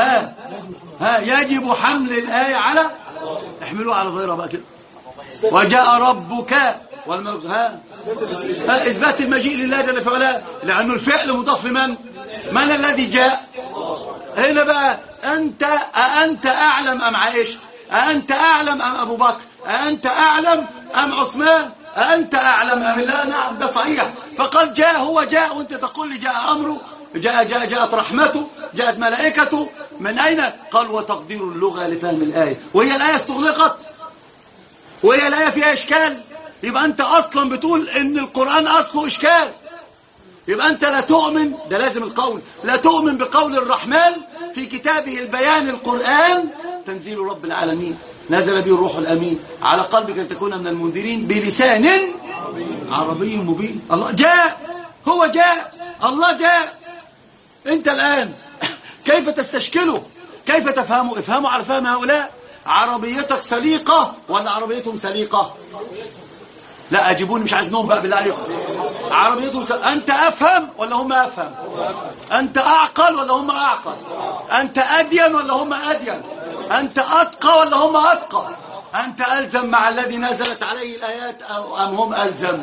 يجب حمل الآية على، احملوها على ظاهرها بقى كده. وجاء ربك إثبات المجيء لله جل في علاه، لأنه الفعل مضاف لمن؟ من الذي جاء؟ هنا بقى أنت أعلم أم عائشة؟ أنت أعلم أم أبو بكر؟ أنت أعلم أم عثمان؟ أنت أعلم أم لا؟ نعم ده صحيح. فقال جاء، هو جاء وأنت تقول لي جاء أمره، جاءت رحمته، جاءت ملائكته، من أين؟ قال وتقدير اللغة لفهم الآية. وهي الآية استغلقت؟ وهي الآية فيها إشكال؟ يبقى أنت أصلا بتقول إن القرآن أصله إشكال. يبقى أنت لا تؤمن، ده لازم القول، لا تؤمن بقول الرحمن في كتابه البيان القرآن تنزيل رب العالمين نزل به الروح الأمين على قلبك لتكون من المنذرين بلسان عربي مبين. الله جاء، هو جاء، الله جاء. أنت الآن كيف تستشكله؟ كيف تفهمه؟ افهموا على فهم هؤلاء. عربيتك سليقة ولا عربيتهم سليقة؟ لا أجيبوني، مش عايز نوم بقى بالله عليكم. عربيتهم أنت أفهم ولا هم أفهم؟ أنت أعقل ولا هم أعقل؟ أنت أدين ولا هم أدين؟ أنت أتقى ولا هم أتقى؟ أنت ألزم مع الذي نزلت عليه الآيات أم هم ألزم؟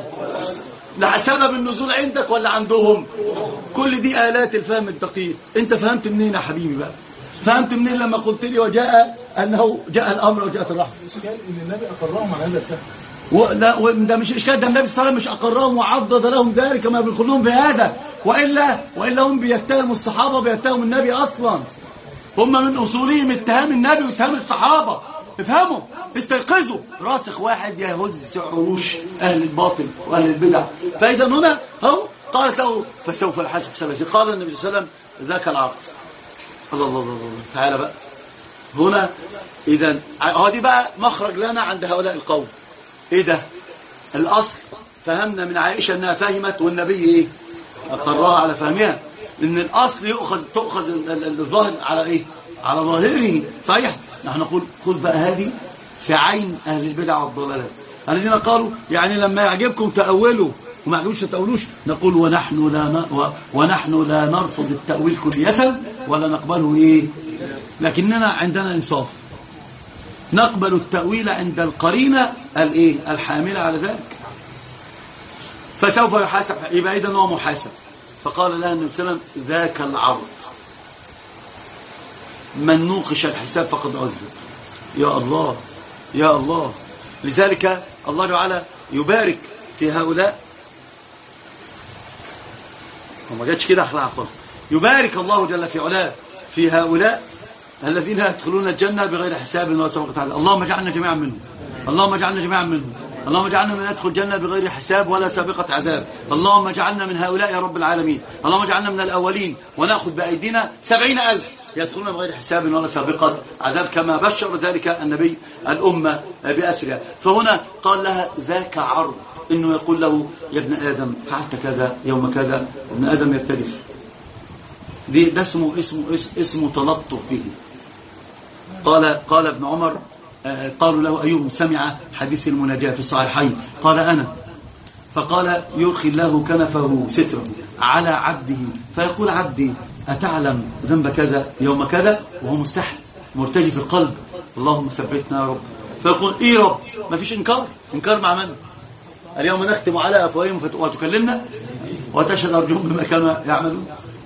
سبب النزول عندك ولا عندهم؟ كل دي آلات الفهم الدقيق. أنت فهمت منين يا حبيبي بقى؟ فهمت منين لما قلت لي وجاء أنه جاء الأمر وجاءت الرحمة؟ قال إن النبي أقرهم على هذا الفهم. ده مش إشكال، ده النبي صلى الله عليه وسلم مش أقرهم وعضد لهم ذلك ما بيقولون بهذا، وإلا هم بيتهموا الصحابة وبيتهموا النبي أصلا. هم من أصولهم اتهام النبي واتهام الصحابة. افهموا، استيقظوا. راسخ واحد يهز عروش أهل الباطل وأهل البدع. فإذا هنا قالت له فسوف يحاسب حساب يسير. قال النبي صلى الله عليه وسلم ذاك العقد. الله الله الله الله. تعالى بقى هنا. إذا هذه بقى مخرج لنا عند هؤلاء القوم. ايه ده؟ الاصل فهمنا من عائشة انها فهمت والنبي ايه؟ اقرها على فهمها. لان الاصل تؤخذ الظاهر على ايه؟ على ظاهره. صحيح. نحن نقول خذ بقى هذه في عين اهل البدع والضلالات الذين قالوا يعني لما يعجبكم تأولوا وما يعجبوش تأولوش. نقول ونحن لا نرفض التأويل كلية ولا نقبله ايه؟ لكننا عندنا انصاف، نقبل التأويل عند القرينة الحاملة على ذلك. فسوف يحاسب، يبقى إذن هو محاسب. فقال لها النبي صلى الله عليه وسلم ذاك العرض، من نوقش الحساب فقد عذب. يا الله يا الله. لذلك الله تعالى يبارك في هؤلاء، وما جاتش كده أخلاق خالص. يبارك الله جل في علاه في هؤلاء الذين يدخلون الجنة بغير حساب ولا سابقة عذاب. اللهم اجعلنا جميعا منهم، اللهم اجعلنا جميعا منهم، اللهم اجعلنا من يدخل الجنة بغير حساب ولا سابقة عذاب. اللهم اجعلنا من هؤلاء يا رب العالمين. اللهم اجعلنا من الأولين ونأخذ بأيدينا 70,000 يدخلون بغير حساب ولا سابقة عذاب كما بشر ذلك النبي الأمة بأسرها. فهنا قال لها ذاك عرض، إنه يقول له يا ابن آدم فعلت كذا يوم كذا. ابن آدم يبتدئ، ده اسمه تلطف به. قال ابن عمر قالوا له أيوب سمع حديث المناجاة في الصحيحين؟ قال أنا. فقال يرخي الله كنفه ستره على عبده فيقول عبدي أتعلم ذنب كذا يوم كذا، وهو مستحي مرتجي في القلب اللهم ثبتنا يا رب. فيقول إيه رب؟ ما فيش إنكار مع من؟ اليوم نختم على أفواههم وتكلمنا وتشهد أرجلهم بما كانوا يعملون.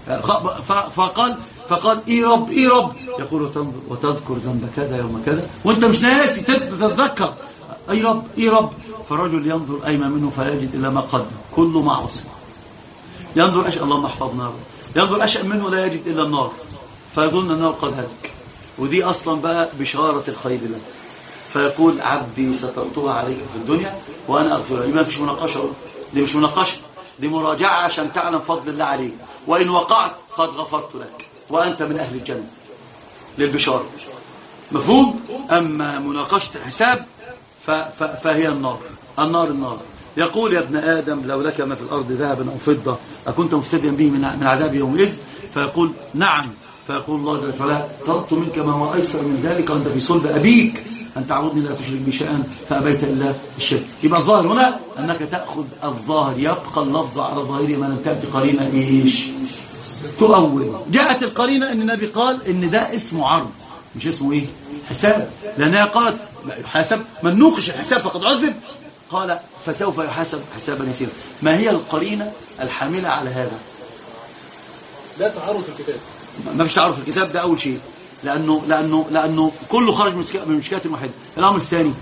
فقال إيه رب يقول وتذكر ذنب كذا يوم كذا وانت مش ناسي تتذكر. اي رب. فرجل ينظر ايمن منه فيجد الى ما قدم كله معصيه. ينظر اشأ، اللهم احفظنا. ينظر اشأ منه لا يجد الا النار فيظن انه قد هلك. ودي اصلا بقى بشاره الخير له. فيقول عبدي سترتها عليك في الدنيا وانا اغفر لك. ما فيش مناقشه، دي مش مناقشه، دي مراجعه عشان تعلم فضل الله عليك. وان وقعت قد غفرت لك وأنت من أهل الجنة للبشارة. مفهوم؟ أما مناقشة الحساب فهي النار. يقول يا ابن آدم لو لك ما في الأرض ذهبا أو فضة أكنت مفتديا به من عذاب يومئذ؟ فيقول نعم. فيقول الله جل وعلا طلبت منك ما هو أيسر من ذلك وأنت في صلب أبيك أن تعبدني لا تشرك بي شيئا فأبيت إلا الشرك. يبقى الظاهر هنا أنك تأخذ الظاهر، يبقى اللفظ على ظاهره ما لم تأتي قرينة إيش تؤول. جاءت القرينة أن النبي قال إن ده اسمه عرض مش اسمه إيه حساب، لأنها قالت حسب من نوقش الحساب فقد عذب، قال فسوف يحاسب حسابا يسيرا. ما هي القرينة الحاملة على هذا؟ لا تعارض في الكتاب، ما فيش تعارض في الكتاب، ده أول شيء، لأنه كله خرج من مشكاة واحدة. الأمر الثاني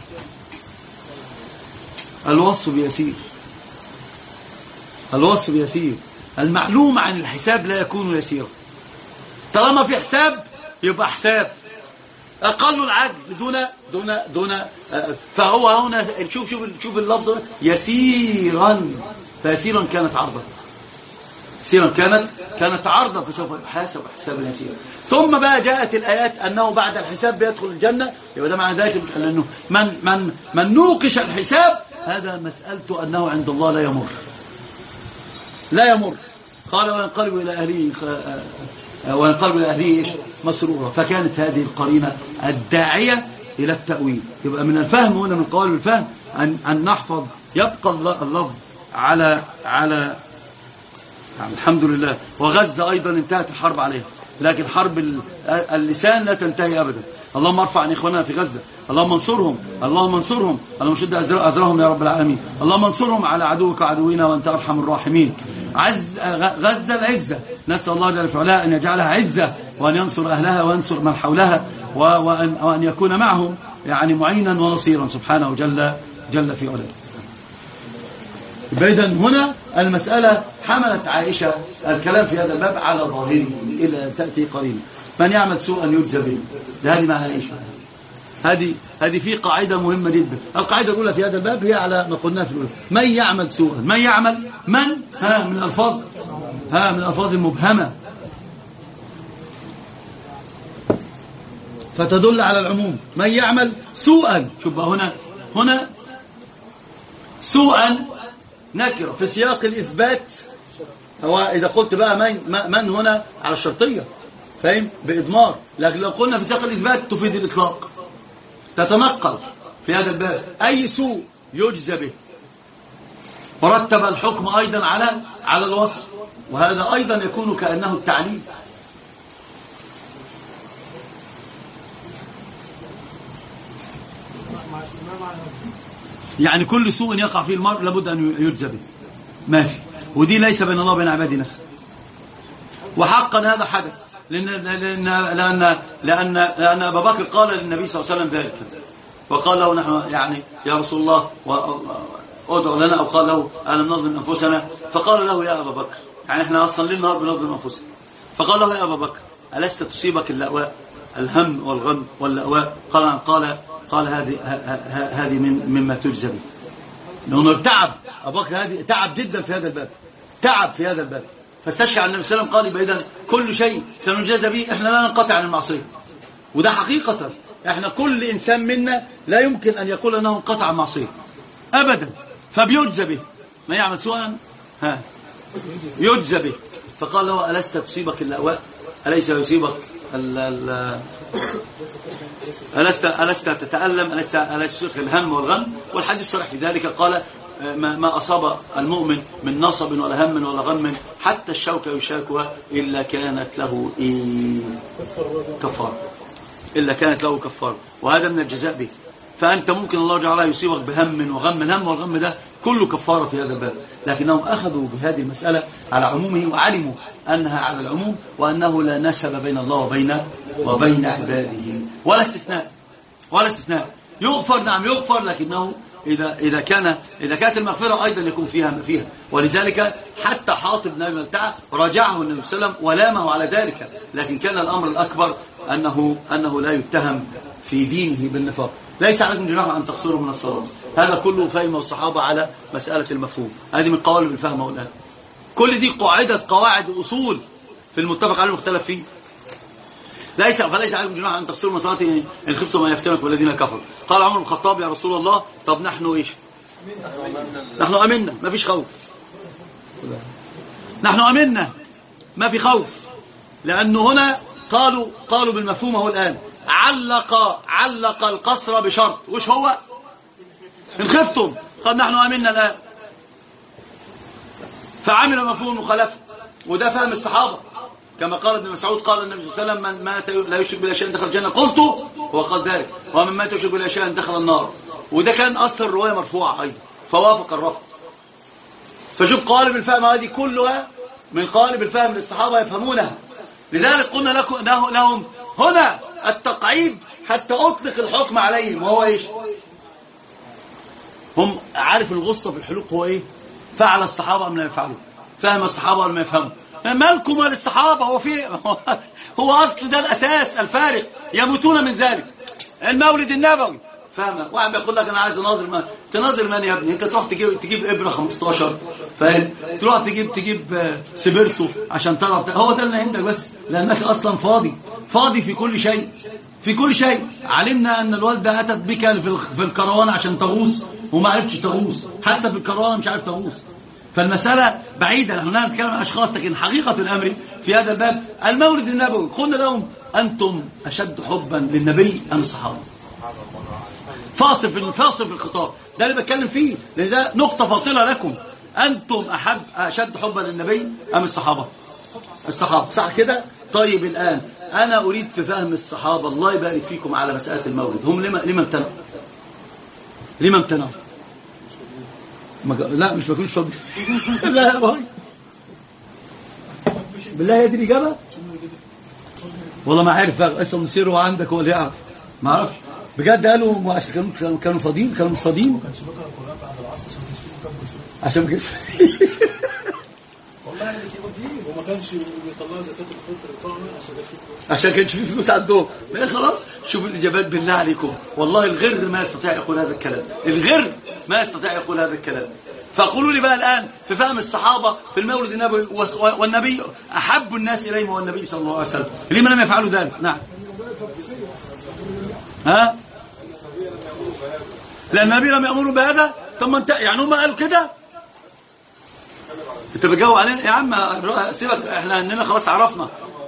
الوصف بيسير، الوصف بيسير، المعلوم عن الحساب لا يكون يسيرا. طالما في حساب يبقى حساب أقل العدل دون فهو هنا شوف اللفظ يسيرا، فيسيرا كانت عرضا، يسيرا كانت عرضا فسوف يحاسب حسابا يسيرا. ثم بقى جاءت الآيات أنه بعد الحساب بيدخل الجنة، يبقى ده معنى ذلك أنه من نوقش الحساب هذا مسألته أنه عند الله لا يمر. قال وينقلب إلى أهله مسرورا. فكانت هذه القرينة الداعية إلى التأويل. يبقى من الفهم هنا، من قوالب الفهم أن نحفظ، يبقى اللفظ على الحمد لله. وغزة أيضا انتهت الحرب عليها، لكن حرب اللسان لا تنتهي أبدا. اللهم ارفع عن إخواننا في غزة، اللهم انصرهم، اللهم شد أزرهم يا رب العالمين، اللهم انصرهم على عدوك وعدونا وأنت أرحم الراحمين. غزة العزة، نسأل الله جل وعلا أن يجعلها عزة، وأن ينصر أهلها وينصر من حولها، وأن يكون معهم يعني معينا ونصيرا سبحانه جل في علاه. إذن هنا المسألة حملت عائشة الكلام في هذا الباب على ظاهره إلى تأتي قرينة من يعمل سوءا يجزى به. هذه معنى عائشة. هذه في قاعدة مهمة جدا. القاعدة الأولى في هذا الباب هي على ما قلنا في الأولى، من يعمل سوءا، من يعمل من الألفاظ المبهمة فتدل على العموم. من يعمل سوءا، شوف هنا سوءا نكرة في سياق الإثبات. هو إذا قلت بقى من هنا على الشرطية، فاهم، بإضمار، لكن لو قلنا في سياق الإثبات تفيد الإطلاق، تتنقل في هذا الباب أي سوء يجزى به. ورتب الحكم أيضا على الوصف، وهذا أيضا يكون كأنه التعليل. يعني كل سوء يقع فيه المرء لابد أن يجزى به، ماشي. ودي ليس بين الله وبين عباده نسب، وحقا هذا حدث، لأن أبا بكر قال للنبي صلى الله عليه وسلم ذلك، وقال له نحن يعني يا رسول الله ادعو لنا، أو قال له ألم نظلم أنفسنا، فقال له يا أبا بكر، يعني احنا أصلا ليل نهار بنظلم أنفسنا، فقال له يا أبا بكر ألست تصيبك اللأواء، الهم والغم واللأواء؟ قال هذه مما تجزى به. لأنه ارتعب أبو بكر، هذه تعب جدا في هذا الباب، فاستشفع النبي صلى الله عليه وسلم، قال إذا كل شيء سنجازى به، احنا لا ننقطع عن المعصية. وده حقيقة احنا كل إنسان منا لا يمكن أن يقول أنه انقطع عن المعصية أبدا، فبيجزى به. ما يعمل سوءا يجزى به. فقال له ألست تصيبك اللأواء، أليس يصيبك ألست تتألم، ألست يصيبك الهم والغم؟ والحديث صريح في ذلك، قال ما أصاب المؤمن من نصب ولا هم ولا غم حتى الشوكة يشاكها إلا كانت له كفارة، إلا كانت له كفارة، وهذا من الجزاء به. فأنت ممكن الله جعله يصيبك بهم وغم، الهم والغم ده كله كفارة في هذا الباب، لكنهم أخذوا بهذه المسألة على عمومه، وعلموا أنها على العموم، وأنه لا نسب بين الله وبين عباده، ولا استثناء. يغفر، نعم يغفر، لكنه إذا كانت المغفرة أيضا يكون فيها. ولذلك حتى حاطب بن أبي بلتعة راجعه النبي صلى الله عليه وسلم ولامه على ذلك، لكن كان الأمر الأكبر أنه لا يتهم في دينه بالنفاق. ليس عليكم جناح أن تقصروا من الصلاة. هذا كله فهم الصحابة على مسألة المفهوم. هذه من قوالب الفهم والآن. كل دي قواعد أصول في المتفق عليه المختلف فيه. فليس عليكم جناح أن تقصروا من الصلاة إن خفتم أن يفتنكم الذين كفروا. قال عمر بن الخطاب يا رسول الله، طب نحن إيش؟ نحن أمنا، ما فيش خوف. نحن أمنا، ما في خوف، لأنه هنا قالوا بالمفهوم هو الآن. علق القصر بشرط، وش هو؟ إن خفتم، قد نحن آمنا الآن، فعمل مفهوم المخالفة. وده فهم الصحابة، كما قال ابن مسعود قال النبي صلى الله عليه وسلم: من مات لا يشرك بالله شيئا دخل الجنة، قلت هو قال ذلك، ومن مات يشرك بالله شيئا دخل النار. وده كان أصل الرواية مرفوعة أيضا، فوافق الرفض. فشوف قالب الفهم هذه كلها من قالب الفهم للصحابة يفهمونها. لذلك قلنا لهم هنا التقعيد حتى أطلق الحكم عليهم، وهو إيش؟ هم عارف الغصة في الحلوق هو إيه؟ فعل الصحابة أم لا يفعلوا؟ فهم الصحابة ولا ما يفهموا؟ مالكم وللصحابة؟ هو أصل ده الأساس الفارق، يموتون من ذلك. المولد النبوي فاهم؟ واحد بيقول لك أنا عايز أناظر تناظر من يا ابني؟ أنت تروح تجيب إبرة 15 فاهم؟ تروح تجيب سبيرتو عشان تلعب. هو ده اللي عندك بس، لأنك أصلا فاضي في كل شيء، في كل شيء. علمنا أن الوالدة أتت بك في الكروان عشان تغوص وما عرفتش تغوص، حتى في الكروان مش عارف تغوص. فالمسألة بعيدة، نحن نتكلم عن أشخاص، لكن حقيقة الأمر في هذا الباب المولد النبوي. قلنا لهم: أنتم أشد حبا للنبي أم الصحابة؟ فاصل في الخطاب، ده اللي بتكلم فيه، لأن ده نقطة فاصلة لكم. أنتم أشد حبا للنبي أم الصحابة؟ الصحابة، صح كده؟ طيب الآن أنا أريد في فهم الصحابة، الله يبارك فيكم، على مسألة المولد. هم لما امتنعوا؟ لا مش بكونش فاضي. لا يا باي بالله، هي دي الإجابة؟ والله ما عارف بقى، أصلا مصيره عندك هو اللي يعرف، ما أعرفش بجد. قالوا كانوا فاضيين، كانوا مش فاضيين عشان كده. والله وما كانش بيطلعوا زكاة الفطر عشان كانش في فلوس عندهم. خلاص شوفوا الإجابات بالله عليكم. والله الغر ما يستطيع يقول هذا الكلام، الغر ما يستطيع يقول هذا الكلام. فقولوا لي بقى الآن في فهم الصحابة في المولد النبوي، والنبي أحب الناس إليهم هو النبي صلى الله عليه وسلم، لما لم يفعلوا ذلك؟ نعم، ها؟ لأن النبي لم يأمروا بهذا. طب ما انت يعني هم قالوا كده، انت بتجاوب علينا يا عم، سيبك، احنا اننا خلاص عرفنا.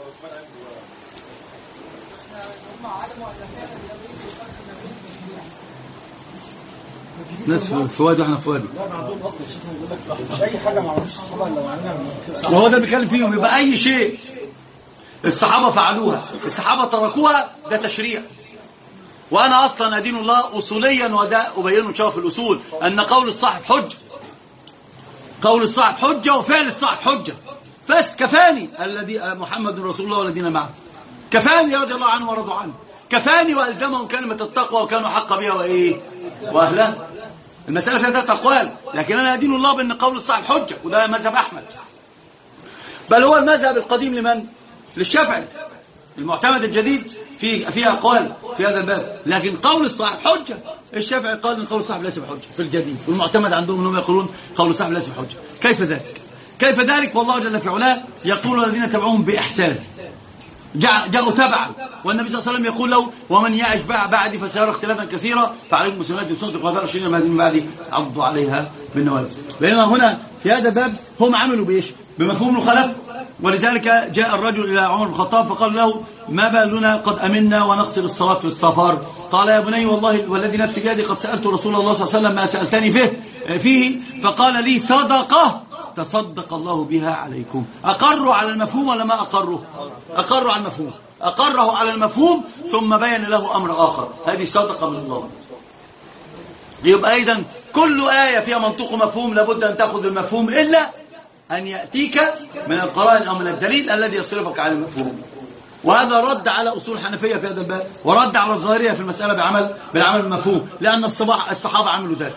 ناس في وادي واحنا في وادي. مش اي حاجه ما عملوش الصحابه لو عملناها. وهو ده بيتكلم فيهم. يبقى اي شيء الصحابه فعلوها الصحابه تركوها، ده تشريع. وانا اصلا ادين الله اصوليا، وده ابينه ان شاء الله في الاصول، ان قول الصاحب حجه، قول الصاحب حجه وفعل الصاحب حجه. بس كفاني الذي محمد رسول الله والذين معه، كفاني رضي الله عنه ورضوا عنه، كفاني والزمهم كلمه التقوى وكانوا حق بها وايه واهلها. المساله فيها 3 اقوال، لكن انا ادين الله بان قول الصاحب حجه، وده مذهب احمد، بل هو المذهب القديم لمن؟ للشافعي. المعتمد الجديد فيها أقوال في هذا الباب، لكن قول الصاحب حجة. الشافعي قال ان قول الصاحب ليس بحجة في الجديد، والمعتمد عندهم انهم يقولون قول الصاحب ليس بحجة. كيف ذلك؟ كيف ذلك؟ والله جل في علاه يقول: الذين تبعوهم بإحسان جاءوا تبعا. والنبي صلى الله عليه وسلم يقول له: ومن يعش بعدي فسيرى اختلافا كثيرا، فعليكم بسنتي وسنة الخلفاء الراشدين من بعدي عضوا عليها بالنواجذ. بينما هنا في هذا الباب هم عملوا بايش؟ بمفهوم المخالفة. ولذلك جاء الرجل إلى عمر بن الخطاب فقال له: ما بالنا قد أمنا ونقصر الصلاة في السفر؟ قال: يا بني والله والذي نفسي بيدي قد سألت رسول الله صلى الله عليه وسلم ما سألتني فيه فقال لي: صدقة تصدق الله بها عليكم. أقروا على المفهوم ولا ما أقروا؟ أقروا على المفهوم، أقره على المفهوم ثم بين له أمر آخر، هذه صدقة من الله. يبقى أيضا كل آية فيها منطق مفهوم لابد أن تأخذ المفهوم، إلا أن يأتيك من القرائن أو من الدليل الذي يصرفك على المفهوم. وهذا رد على أصول الحنفية في هذا الباب، ورد على الظاهرية في المسألة بالعمل بالمفهوم، لأن الصحابة عملوا ذلك.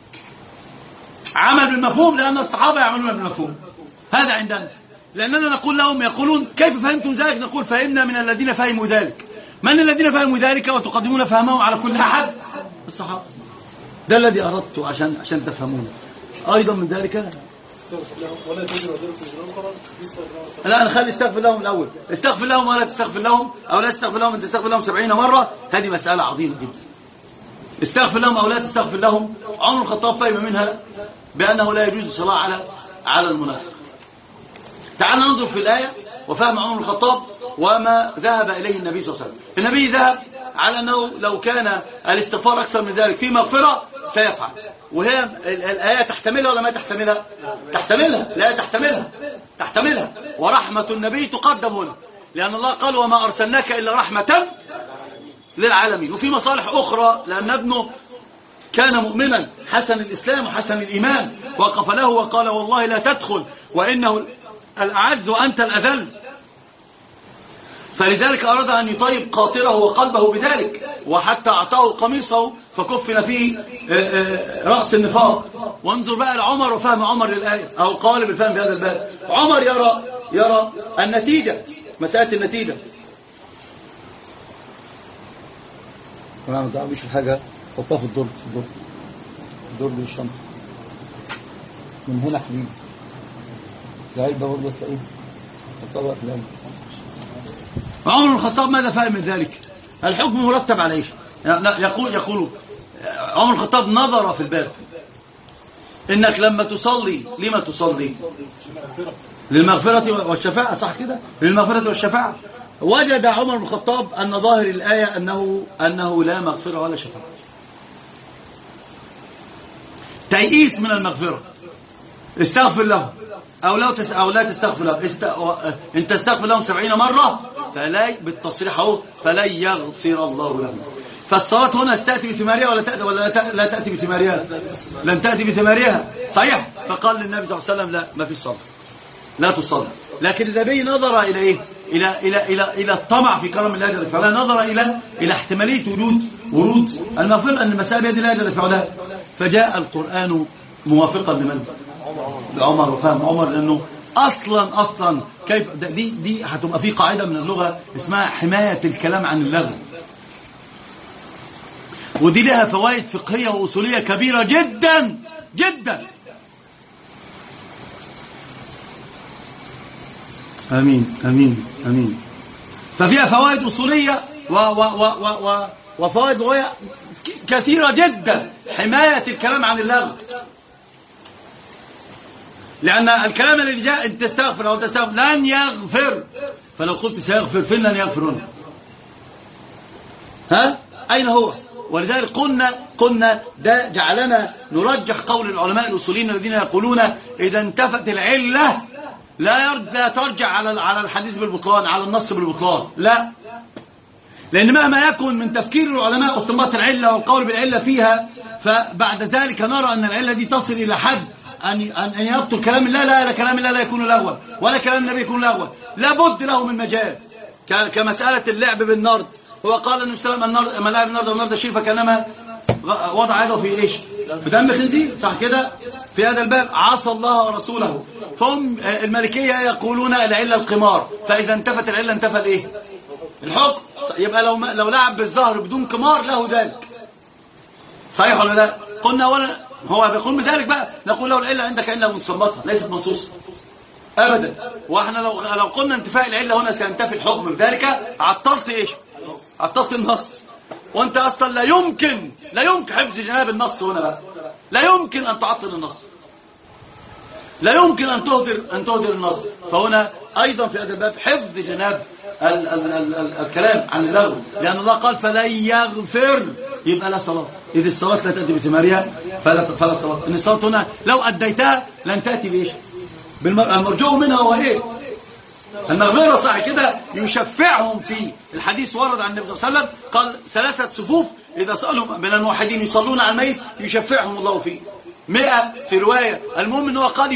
عمل بالمفهوم لأن الصحابة يعملون بالمفهوم. هذا عندنا، لأننا نقول لهم يقولون: كيف فهمتم ذلك؟ نقول: فهمنا من الذين فهموا ذلك. من الذين فهموا ذلك وتقدمون فهمهم على كل أحد؟ الصحابة. ده الذي أردت عشان تفهمونه. أيضا من ذلك ولا تجري وزيرة لا، نخلي استغفر لهم الأول. استغفر لهم ولا تستغفر لهم، أو لا تستغفر لهم أن تستغفر لهم 70 مرة، هذه مسألة عظيمة جدا. استغفر لهم أو لا تستغفر لهم، عمر الخطاب فهم منها بأنه لا يجوز الصلاة على المنافق. تعال ننظر في الآية وفهم عمر بن الخطاب وما ذهب إليه النبي صلى الله عليه وسلم. النبي ذهب على أنه لو كان الاستغفار أكثر من ذلك في مغفرة سيفعل، وهي الآية تحتملها ولا ما تحتملها؟ تحتملها، لا تحتملها. ورحمة النبي تقدم هنا، لأن الله قال وما أرسلناك إلا رحمة للعالمين. وفي مصالح أخرى، لأن ابنه كان مؤمنا حسن الإسلام وحسن الإيمان، وقف له وقال والله لا تدخل وإنه الأعز وأنت الأذل، فلذلك أراد أن يطيب قاطره وقلبه بذلك، وحتى أعطاه قميصه فكفن فيه رأس النفاق. وانظر بقى لعمر وفهم عمر للآية، أو قالب الفهم في هذا الباب. عمر يرى النتيجة، مسألة النتيجة. ما تعملش الحاجة حطها في الدرج، الدرج الشنطة من هنا حبيبي، العلبة برضه تلاقيه حطها في العلبة. عمر بن الخطاب ماذا فهم من ذلك؟ الحكم مرتب عليه. يقول عمر بن الخطاب نظر في الباب، إنك لما تصلي لما تصلي؟ للمغفرة والشفاعة، صح كده؟ للمغفرة والشفاعة. وجد عمر بن الخطاب أن ظاهر الآية أنه لا مغفرة ولا شفاعة، تيئيس من المغفرة. استغفر له أو لا تستغفر له، إن تستغفر لهم 70 مرة فلا، بالتصريح اهو، فلن يغفر الله لهم. فالصلاة هنا تأتي بثمارها ولا لا تأتي بثمارها؟ لن تأتي بثمارها، صحيح. فقال للنبي صلى الله عليه وسلم لا، ما في صلاة، لا تصلي. لكن النبي نظر إلى إيه؟ إلى الطمع في كرم الله جل وعلا، نظر إلى احتمالية ورود المغفرة، أن المسائل بيد الله جل وعلا. فجاء القرآن موافقا لمن؟ لعمر وفهم عمر، لأنه أصلا كيف دي هتبقى في قاعدة من اللغة اسمها حماية الكلام عن اللغو، ودي لها فوائد فقهية وأصولية كبيرة جدا جدا. آمين. ففيها فوائد أصولية وفوائد لغوية كثيرة جدا. حماية الكلام عن اللغو، لأن الكلام الذي جاء أن تستغفر أو تستغفر لن يغفر، فلو قلت سيغفر فين لن يغفرون؟ أين هو؟ ولذلك قلنا ده جعلنا نرجح قول العلماء الأصوليين الذين يقولون إذا انتفت العلة لا ترجع على الحديث بالبطلان، على النص بالبطلان، لا. لأن مهما يكن من تفكير العلماء واستنباط العلة والقول بالعلة فيها، فبعد ذلك نرى أن العلة دي تصل إلى حد أن يبطل كلام الله. لا كلام الله لا يكون لغوا، ولا كلام النبي يكون لغوا، لابد له من مجال. كمسألة اللعب بالنرد، هو قال النبي صلى الله عليه وسلم من لعب النرد والنرد شيء فكانما وضع يده في ايش؟ في دم خنزير، صح كده؟ في هذا الباب عصى الله ورسوله. فهم المالكية يقولون العلة القمار، فإذا انتفت العلة انتفى الايه؟ الحكم. يبقى لو لعب بالزهر بدون قمار له ذلك، صحيح ولا لا؟ قلنا ولا هو بيقول بذلك بقى، نقول له العلة عندك علة منصمتة ليست منصوصة ابدا. واحنا لو قلنا انتفاء العلة هنا سينتفي الحكم، بذلك عطلت ايش؟ عطلت النص. وانت اصلا لا يمكن حفظ جناب النص هنا بقى، لا يمكن ان تعطل النص، لا يمكن ان تهدر النص. فهنا ايضا في هذا الباب حفظ جناب الكلام عن اللغو، لان الله قال فلن يغفر، يبقى لا صلاة. إذ الصلاة لا تأتي بثمارها فلا صلاة. إن الصلاة هنا لو أديتها لن تأتي بإيش؟ المرجو منها هو إيه؟ المغفرة، صح كده؟ يشفعهم فيه. الحديث ورد عن النبي صلى الله عليه وسلم قال 3 صفوف إذا سألوا من الموحدين يصلون على الميت يشفعهم الله فيه 100 في رواية. المهم أنه قال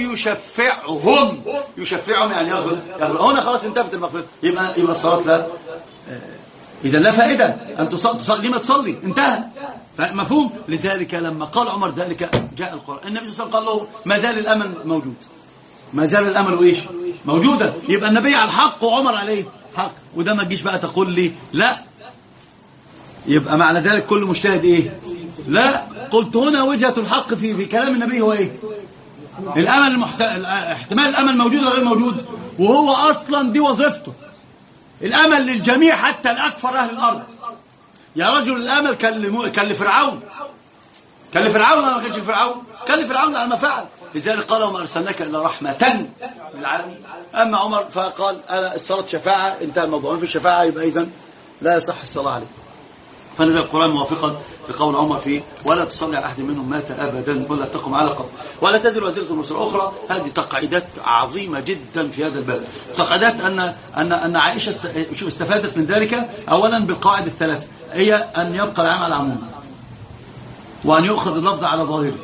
يشفعهم يعني يغفر. هنا خلاص انتفت المغفرة، يبقى الصلاة لا، إذا لا فائدة أن تصلي ما تصلي، انتهى. مفهوم؟ لذلك لما قال عمر ذلك جاء القرآن. النبي صلى الله عليه وسلم قال له ما زال الأمل موجود، ما زال الأمل إيش؟ موجودا. يبقى النبي على الحق وعمر عليه حق. وده ما تجيش بقى تقول لي لا، يبقى معنى ذلك كل مجتهد إيه؟ لا. قلت هنا وجهة الحق في كلام النبي هو إيه؟ الأمل احتمال الأمل موجود ولا غير موجود، وهو أصلا دي وظيفته. الأمل للجميع حتى الأكثر أهل الأرض. يا رجل الأمل كان لفرعون، كان لفرعون ولا ما كانش لفرعون؟ كان لفرعون على ما فعل. لذلك قال وما أرسلناك إلا رحمة للعالمين. أما عمر فقال أنا الصلاة شفاعة، انتهى الموضوع، في الشفاعة يبقى إذن لا يصح الصلاة عليه. فنزل القرآن موافقا لقول عمر فيه ولا تصلي على أحد منهم مات أبدا ولا تقم على قبر ولا تزر وزيرة وزر أخرى. هذه تقعيدات عظيمة جدا في هذا الباب. تقعيدات أن عائشة استفادت من ذلك أولا بالقواعد الثلاثة، هي أن يبقى العام على عموم، وأن يؤخذ اللفظ على ظاهره،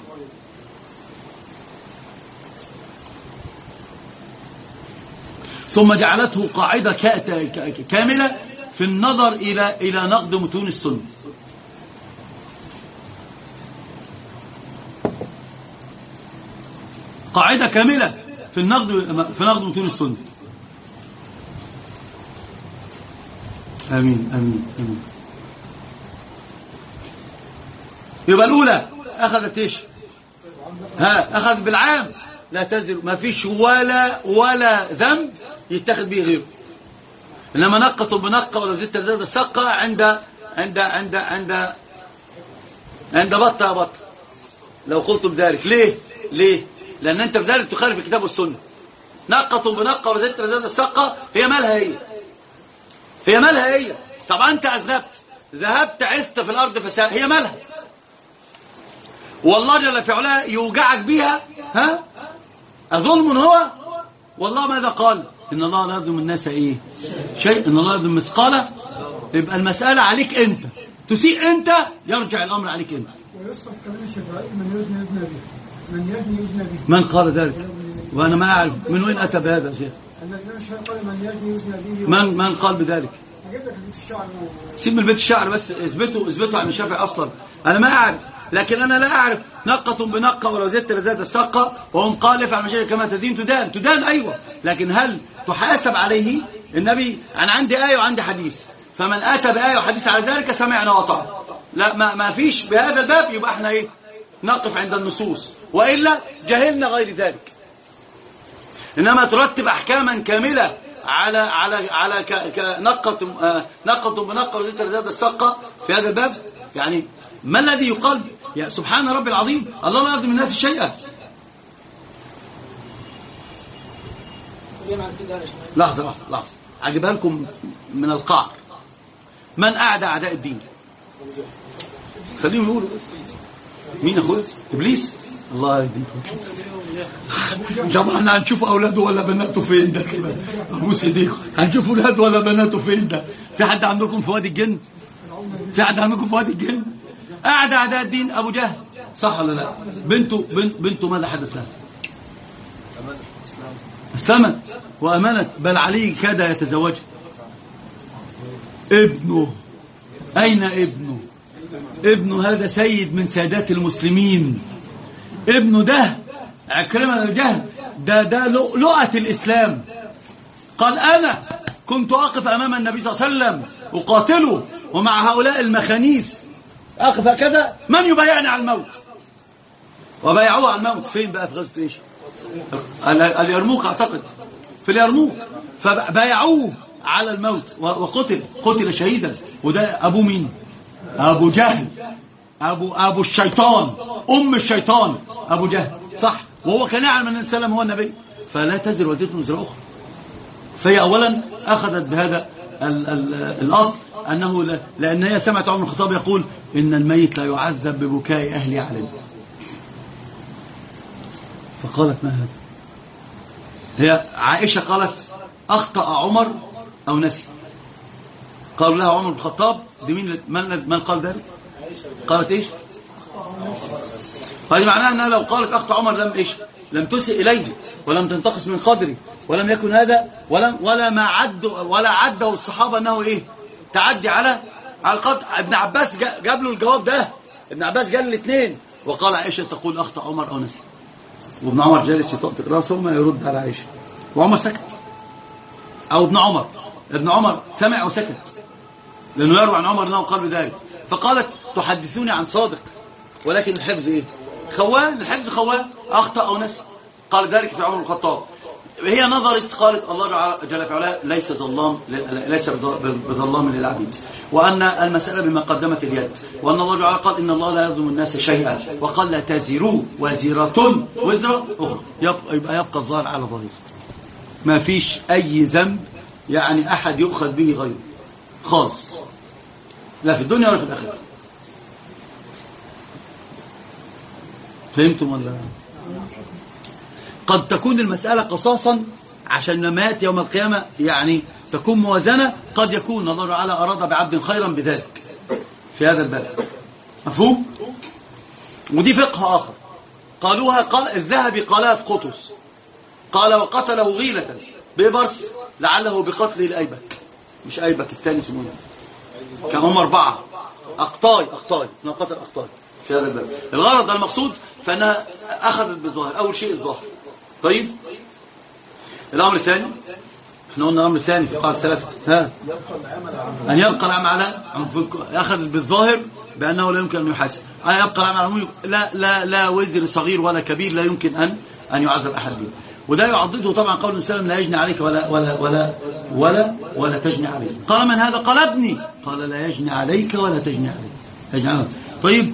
ثم جعلته قاعدة كاملة في النظر إلى نقد متون السنة. قاعدة كاملة في نقد متون السنة. آمين آمين آمين. يبقى الأولى أخذت إيش؟ أخذ بالعام، لا تزر، ما فيش ولا ذنب يتخذ به غيره. إنما نقة بنقة ولو زدت زاد السقة عند بطة يا بطة لو قلت بذلك. ليه؟ لأن أنت بذلك تخالف الكتاب والسنة. نقة بنقة ولو زدت زاد السقة هي مالها هي. طبعا أنت ذهبت عست في الأرض فساد، هي مالها. والله جل في علاه يوجعك بها، أظلم هو؟ والله ماذا قال؟ إن الله لا يظلم الناس شيء، إن الله يظلم مثقال. يبقى المسألة عليك أنت، تسيء أنت يرجع الأمر عليك أنت. ويسقط كلام الشافعي من يزني به. من قال ذلك؟ وأنا ما أعرف من وين أتى بهذا الشيء. من قال بذلك؟ سيب من بيت الشعر بس، اثبتوا عن الشافعي أصلا. أنا ما أعرف، لكن أنا لا أعرف نقة بنقة ولو زدت لزاد السقة وهم قال افعل مشاكل كما تدين تدان أيوة، لكن هل تحاسب عليه؟ النبي أنا عندي آية وعندي حديث، فمن أتى بآية وحديث على ذلك سمعنا وطعنا. لا ما فيش بهذا الباب، يبقى احنا نقف عند النصوص، وإلا جهلنا غير ذلك. إنما ترتب أحكاما كاملة على نقة بنقة ولو زدت لزاد السقة في هذا الباب، يعني ما الذي يقال؟ يا سبحان ربي العظيم، الله لا يظلم الناس شيئا. لحظة عجبها لكم من القعر. من أعدى أعداء الدين؟ خليهم يقولوا مين أخوه؟ إبليس. الله يهديكم. طبعا احنا هنشوف أولاده ولا بناته فين ده كده، أبوس إيديكم، هنشوف أولاده ولا بناته فين ده. في حد عندكم في وادي الجن؟ أعدى أعداء الدين أبو جهل، صح ولا لا؟ بنته ماذا حدث لها؟ أسلمت وأمنت، بل علي كاد يتزوجها. ابنه أين ابنه هذا سيد من سادات المسلمين. ابنه ده عكرمة الجهل، ده لؤلؤة الإسلام. قال أنا كنت أقف أمام النبي صلى الله عليه وسلم أقاتله ومع هؤلاء المخانيث أقف هكذا، من يبايعني على الموت؟ وبايعوه على الموت. فين بقى؟ في غزوة ايش؟ اليرموك أعتقد، في اليرموك. فبايعوه على الموت وقتل شهيدا. وده أبو مين؟ أبو جهل، أبو الشيطان، الشيطان أبو جهل، صح؟ وهو كان يعلم أن السلام هو النبي. فلا تزر وزيرة وزر أخرى. فهي أولا أخذت بهذا الأصل أنه لأن هي سمعت عمر الخطاب يقول إن الميت لا يعذب ببكاء أهله عليه. فقالت ما هذا؟ هي عائشة قالت أخطأ عمر أو نسي. قالوا لها عمر الخطاب، دي من قال ذلك؟ قالت إيش؟ هذه معناها أنها لو قالت أخطأ عمر لم تسئ إليه ولم تنتقص من قدره، ولم يكن هذا ولا عده الصحابة أنه تعدي على القدر. ابن عباس جاب له الجواب ده، ابن عباس قال الاثنين، وقال عائشة تقول أخطأ عمر أو نسي. وابن عمر جالس يطقطق راسه وما يرد على عائشة، وعمر سكت. أو ابن عمر سمع وسكت، لأنه يروى عن عمر أنه قال بذلك. فقالت تحدثوني عن صادق ولكن الحفظ خوان، الحفظ خوان، أخطأ أو نسي. قال ذلك في عمر الخطاب. هي نظرت قالت الله جل في علاه ليس بظلام للعبيد، وأن المسألة بما قدمت اليد، وأن الله جل قال إن الله لا يظلم الناس شيئا، وقال لا تزروا وزيرة وزر أخرى، يبقى الظاهر على ظاهر، ما فيش أي ذنب يعني أحد يؤخذ به غيره خالص، لا في الدنيا ولا في الآخرة. فهمتم ولا؟ قد تكون المسألة قصاصا عشان لما يأتي يوم القيامة يعني تكون موازنة، قد يكون الله تعالى أراد بعبد خيرا بذلك في هذا الباب. مفهوم؟ ودي فقه آخر قالوها الذهبي قالها في قطز، قال وقتله غيلة ببرس لعله بقتله الأيبك، مش أيبك الثاني اسمه كان هم 4 أقطاي من قتل أقطاي في هذا الباب. الغرض المقصود فإنها أخذت بالظاهر، أول شيء الظاهر. طيب الأمر الثاني، احنا قلنا الأمر الثاني في قاعدة 3 أن يبقى العمل على أخذت بالظاهر بأنه لا يمكن أن يحاسب، يبقى العمل على لا وزر صغير ولا كبير لا يمكن أن يعذب أحد به. وده يعضده طبعا قول النبي صلى الله عليه وسلم لا يجني عليك ولا تجني عليك. قال من هذا؟ قال ابني. قال لا يجني عليك ولا تجني عليك. طيب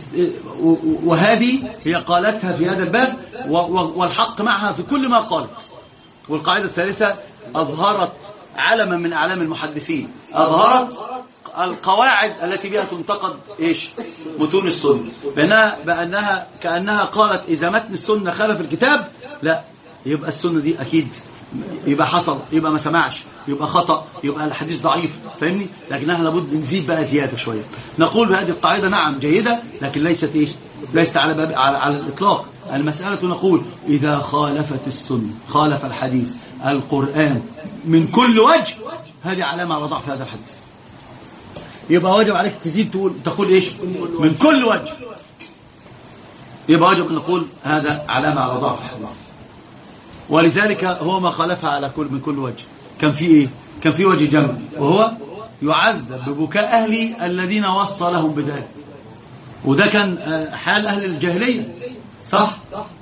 وهذه هي قالتها في هذا الباب، والحق معها في كل ما قالت. والقاعدة الثالثة أظهرت علما من أعلام المحدثين، أظهرت القواعد التي بها تنتقد متون السنة، بأنها كأنها قالت إذا متن السنة خالف الكتاب لا يبقى السنة دي أكيد يبقى حصل، يبقى ما سمعش، يبقى خطأ، يبقى الحديث ضعيف. فاهمني؟ لكنها لابد نزيد بقى زيادة شوية. نقول بهذه القاعدة نعم جيدة، لكن ليست على الإطلاق. المسألة نقول إذا خالفت السنة، خالف الحديث القرآن من كل وجه، هذه علامة على ضعف هذا الحديث. يبقى واجب عليك تزيد تقول من كل وجه، يبقى واجب أن نقول هذا علامة على ضعف الحديث. ولذلك هو ما خالفها من كل وجه. كان في وجه جنب، وهو يعذب ببكاء أهلي الذين وصى لهم بذلك. وده كان حال أهل الجاهلية، صح؟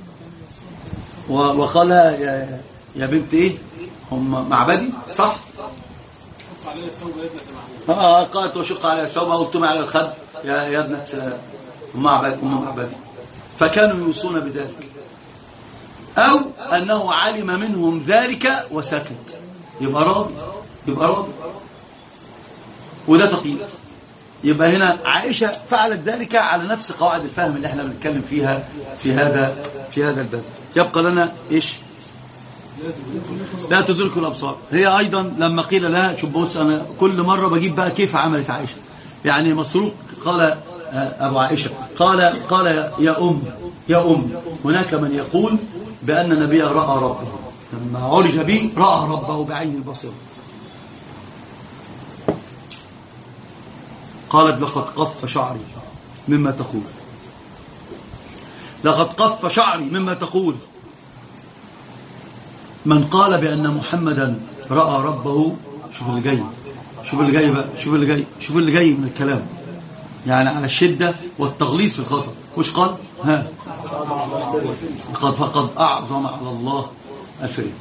وقال يا بنت هم معبدي، صح؟ قالت وشق على الثوب وقلتم على الخد يا ابنة أم معبدي. فكانوا يوصون بذلك، أو أنه علم منهم ذلك وسكت، يبقى راضي. وده تقييد. يبقى هنا عائشة فعلت ذلك على نفس قواعد الفهم اللي احنا بنتكلم فيها في هذا الباب. يبقى لنا لا تدرك الأبصار. هي أيضا لما قيل لها شوف بص أنا كل مرة بجيب بقى كيف عملت عائشة. يعني مسروق قال أبو عائشة قال يا أم هناك من يقول بأن النبي رأى ربه، لما عرج به رأى ربه بعين البصيرة. قالت لقد قف شعري مما تقول، لقد قف شعري مما تقول. من قال بأن محمدا رأى ربه، شوف اللي جاي من الكلام، يعني على الشدة والتغليظ في الخطأ. وش قال؟ فقد أعظم على الله الفري.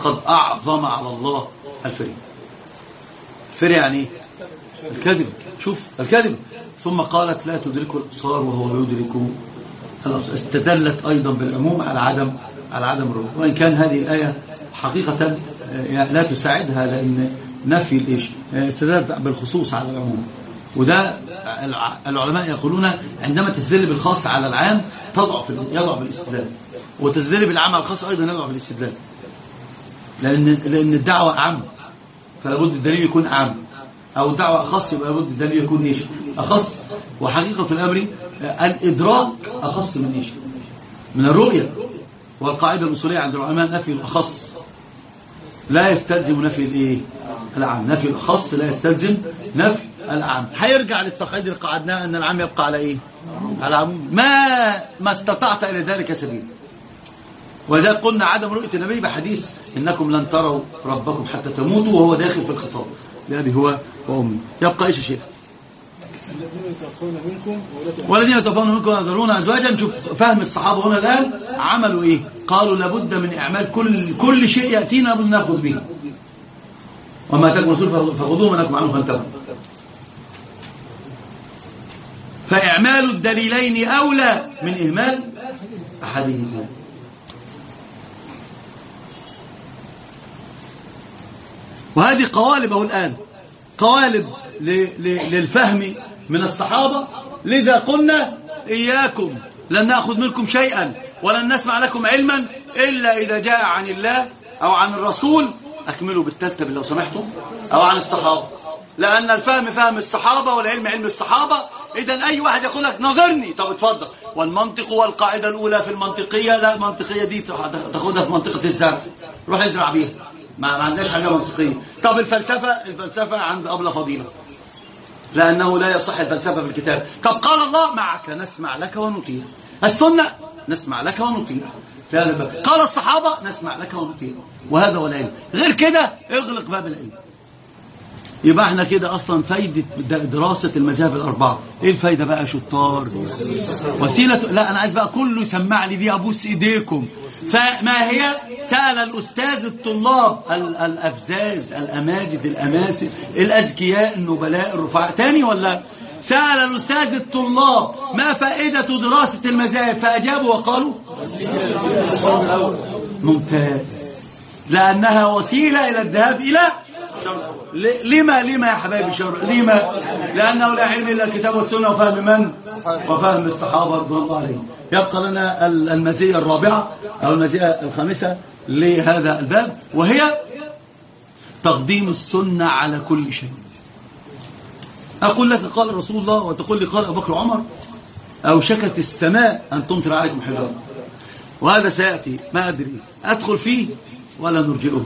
الفري يعني الكذب. شوف الكذب. ثم قالت لا تدرك الأبصار وهو يدرك الأبصار. استدلت أيضا بالعموم على عدم الرؤية، وإن كان هذه الآية حقيقة لا تساعدها، لأن نفي استدلت بالخصوص على العموم. وده العلماء يقولون عندما تستدل بالخاص على العام يضعف الاستدلال، وتستدل بالعام على الخاص أيضا يضعف الاستدلال، لأن الدعوة أعم، فلابد الدليل يكون أعم، أو الدعوة أخص يبقى لابد الدليل يكون أخص. وحقيقة الأمر الإدراك أخص من الرؤية. والقاعدة الأصولية عند العلماء نفي الأخص لا يستلزم نفي العام، نفي الأخص لا يستلزم نفي العام. هيرجع للتقعيد اللي قعدناه أن العام يبقى على على عموم ما استطعت إلى ذلك سبيل. وذلك قلنا عدم رؤية النبي بحديث إنكم لن تروا ربكم حتى تموتوا، وهو داخل في الخطاب لأبي هو وأمي. يبقى إيش يا شيخ؟ والذين يتوفون منكم ويذرون أزواجا. شوف فهم الصحابة هنا الآن عملوا إيه؟ قالوا لابد من إعمال كل شيء يأتينا لابد نأخذ به، وما تكون رسول فخذوه منكم عنه فانتهوا. فإعمال الدليلين أولى من إهمال أحدهما. وهذه قوالب الآن، قوالب للفهم من الصحابة. لذا قلنا إياكم لن نأخذ منكم شيئا ولن نسمع لكم علما إلا إذا جاء عن الله أو عن الرسول. أكملوا بالتالتة لو سمحتم، أو عن الصحابة، لأن الفهم فهم الصحابة والعلم علم الصحابة. إذن أي واحد يقول لك نظرني، طب اتفضل. والمنطق والقاعدة الأولى في المنطقية، لا المنطقية دي تاخدها في منطقة الزرع، روح ازرع بيها، ما عندناش حاجة منطقية. طب الفلسفة عند أبلة فضيلة، لأنه لا يصح الفلسفة في الكتاب. طب قال الله معك نسمع لك ونطيع. السنة نسمع لك ونطيع. قال الصحابة نسمع لك ونطيع. وهذا هو العلم. غير كده اغلق باب العلم. يبقى احنا كده اصلا فايدة دراسة المذاهب الاربعة. ايه الفايدة بقى شطار؟ وسيلة. لا انا عايز بقى كله يسمع لي دي، ابوس ايديكم. فما هي؟ سأل الاستاذ الطلاب الافزاز الاماجد الاماثل الاذكياء النبلاء الرفعاء تاني ولا؟ سأل الأستاذ الطلاب ما فائدة دراسة المذاهب، فأجابوا وقالوا ممتاز، لأنها وسيلة إلى الذهاب إلى لما يا حبايبي شر؟ لما؟ لأنه لا علم إلا الكتاب والسنة وفهم من؟ وفهم الصحابة رضوان الله عليهم. يبقى لنا المزية الرابعة أو المزية الخامسة لهذا الباب، وهي تقديم السنة على كل شيء. أقول لك قال رسول الله وتقول لي قال أبو بكر وعمر، أو شكت السماء أن تمطر عليكم حجارة. وهذا سيأتي، ما أدري أدخل فيه ولا نرجئه.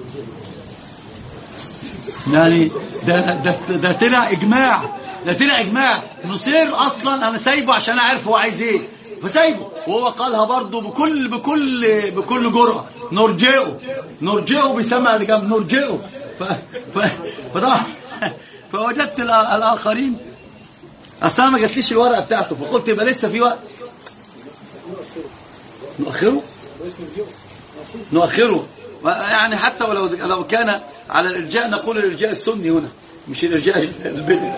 يعني ده طلع إجماع، ده طلع إجماع. نصير أصلا أنا سايبه عشان أعرف هو عايز إيه، فسايبه وهو قالها برضه بكل جرأة. نرجئه بيسمع اللي جنب نرجئه. فطبعا فوجدت الآخرين أصلا ما جاتليش الورقة بتاعته، فقلت يبقى لسه في وقت نؤخره. يعني حتى ولو كان على الإرجاء، نقول الإرجاء السني هنا مش الإرجاء البدعي.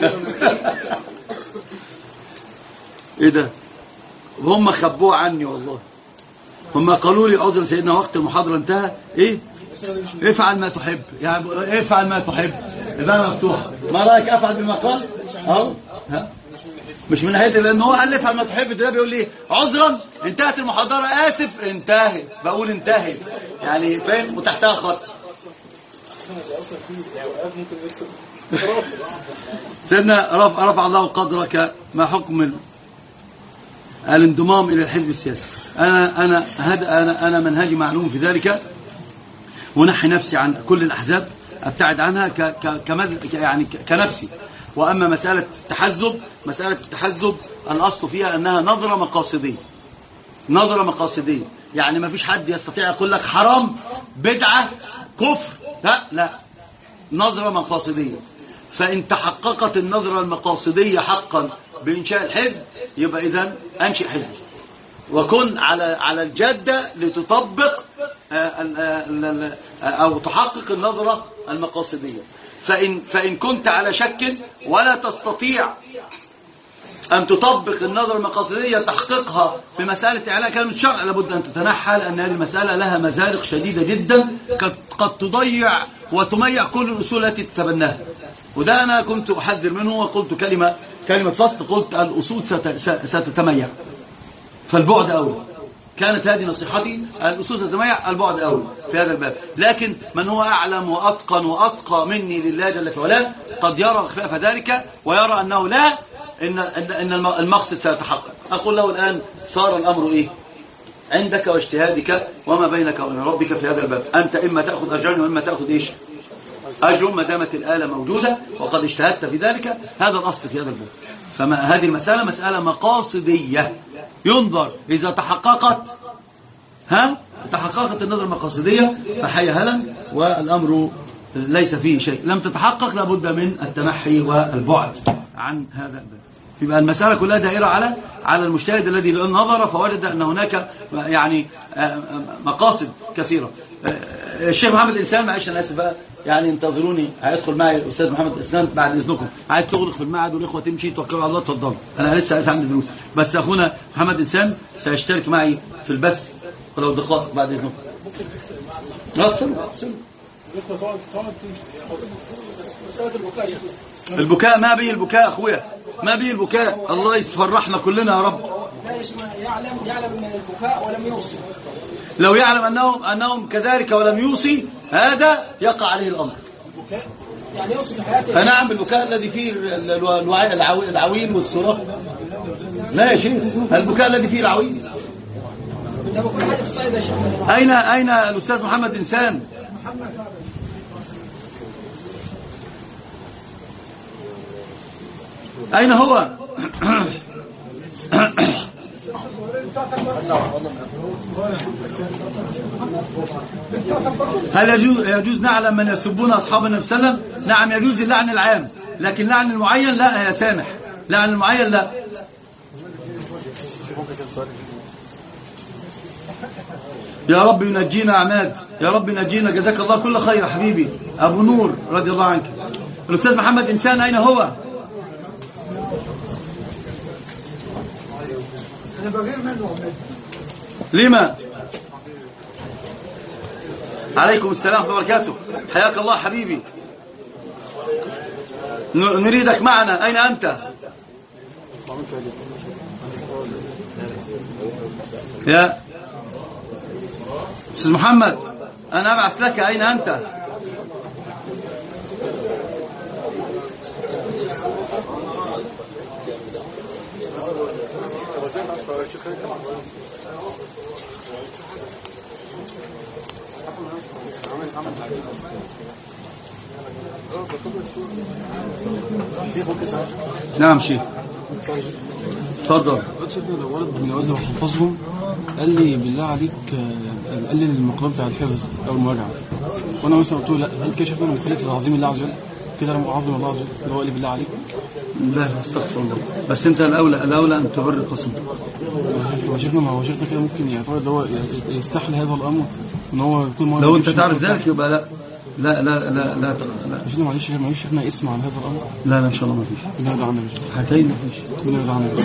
إيه ده؟ وهم خبوه عني والله. هم قالوا لي عذر سيدنا وقت المحاضرة انتهى. إيه؟ افعل ما تحب، يعني افعل ما تحب، الباب مفتوحة. ما رأيك أفعل بما قال؟ ها؟ مش من ناحية، لأن هو قال لي افعل ما تحب، ده بيقول لي عذرا انتهت المحاضرة، آسف انتهت، بقول انتهت يعني فاهم، وتحتها خط. سيدنا رفع الله قدرك. ما حكم الانضمام إلى الحزب السياسي؟ أنا منهجي معلوم في ذلك، ونحي نفسي عن كل الأحزاب، أبتعد عنها يعني كنفسي. وأما مسألة التحزب الأصل فيها أنها نظرة مقاصدية. يعني ما فيش حد يستطيع يقول لك حرام بدعة كفر، لا، نظرة مقاصدية. فإن تحققت النظرة المقاصدية حقا بإنشاء الحزب، يبقى إذن أنشئ حزب، وكن على الجادة لتطبق أو تحقق النظرة المقاصدية. فإن كنت على شك ولا تستطيع أن تطبق النظرة المقاصدية تحقيقها في مسألة إعلاء كلمة شرع، لابد أن تتنحى، لأن هذه المسألة لها مزارق شديدة جدا قد تضيع وتميع كل الأصول التي تتبناها. وده أنا كنت أحذر منه، وقلت كلمة فصل، قلت الأصول ستتميع، فالبعد أولى. كانت هذه نصيحتي، الأصول ستتميع، البعد أولى في هذا الباب. لكن من هو أعلم وأتقى مني لله جل في علاه قد يرى خلاف ذلك، ويرى أنه لا، إن المقصد سيتحقق. أقول له الآن صار الأمر إيه عندك واجتهادك وما بينك وبين ربك في هذا الباب. أنت إما تأخذ أجرا وإما تأخذ إيش؟ أجر، ما دامت الآلة موجودة وقد اجتهدت في ذلك. هذا الأصل في هذا الباب. فهذه المسألة مسألة مقاصدية، ينظر إذا تحققت النظرة المقاصدية فحي هلا، والأمر ليس فيه شيء لم تتحقق لابد من التنحي والبعد عن هذا الباب. يبقى المسألة كلها دائرة على المجتهد الذي نظر فوجد أن هناك يعني مقاصد كثيرة. الشيخ محمد إنسان، معلش أنا آسف بقى، يعني انتظروني، هيدخل معي الأستاذ محمد إنسان بعد إذنكم. عايز تغلق في المعهد والإخوة تمشي توكلوا على الله اتفضلوا، أنا لسه عندي دروس، بس أخونا محمد إنسان سيشترك معي في البث ولو دقائق بعد إذنكم. البكاء ما به البكاء أخويا، ما به البكاء، الله يفرحنا كلنا يا رب. يعلم من البكاء ولم يوصي، لو يعلم أنهم كذلك ولم يوصي هذا يقع عليه الأمر. يعني يوصي في حياته. فنعم بالبكاء الذي فيه العويل والصراخ. لا يا شيخ، البكاء الذي فيه العويل. ده بكل حاجة في الصعيد يا شيخ. أين الأستاذ محمد إنسان؟ أين هو؟ هل يجوز نعلم من يسبون أصحاب النبي صلى الله عليه وسلم؟ نعم يجوز اللعن العام، لكن لعن المعين لا يا سامح، لعن المعين لا. يا رب ينجينا عماد، يا رب ينجينا، جزاك الله كل خير حبيبي أبو نور رضي الله عنك. الأستاذ محمد إنسان أين هو؟ أنا بغير منه. لما؟ عليكم السلام ورحمة الله وبركاته، حياك الله حبيبي، نريدك معنا. أين أنت؟ يا أستاذ محمد أنا أبعث لك، أين أنت؟ نعم شيخ تفضل. لو ولد من الولد حفظهم قال لي بالله عليك قلل المقدار بتاع الحفظ او المراجعه، وانا مثلا قلت له لا، هل كده شايف انه مخالف لتعظيم الله عز وجل؟ كده انا اعظم الله عز وجل اللي هو قال لي بالله عليك. لا استغفر الله، بس انت الاولى ان تبرر القسم. هو شيخنا كده ممكن يعتبر هو يستحل هذا الامر ان هو يكون لو انت تعرف ذلك يبقى لا لا لا لا لا معلش شيخنا اسم عن هذا الامر. لا ان شاء الله ما فيش. ربنا يرضى عنك. حكاية ما فيش. ربنا يرضى عنك.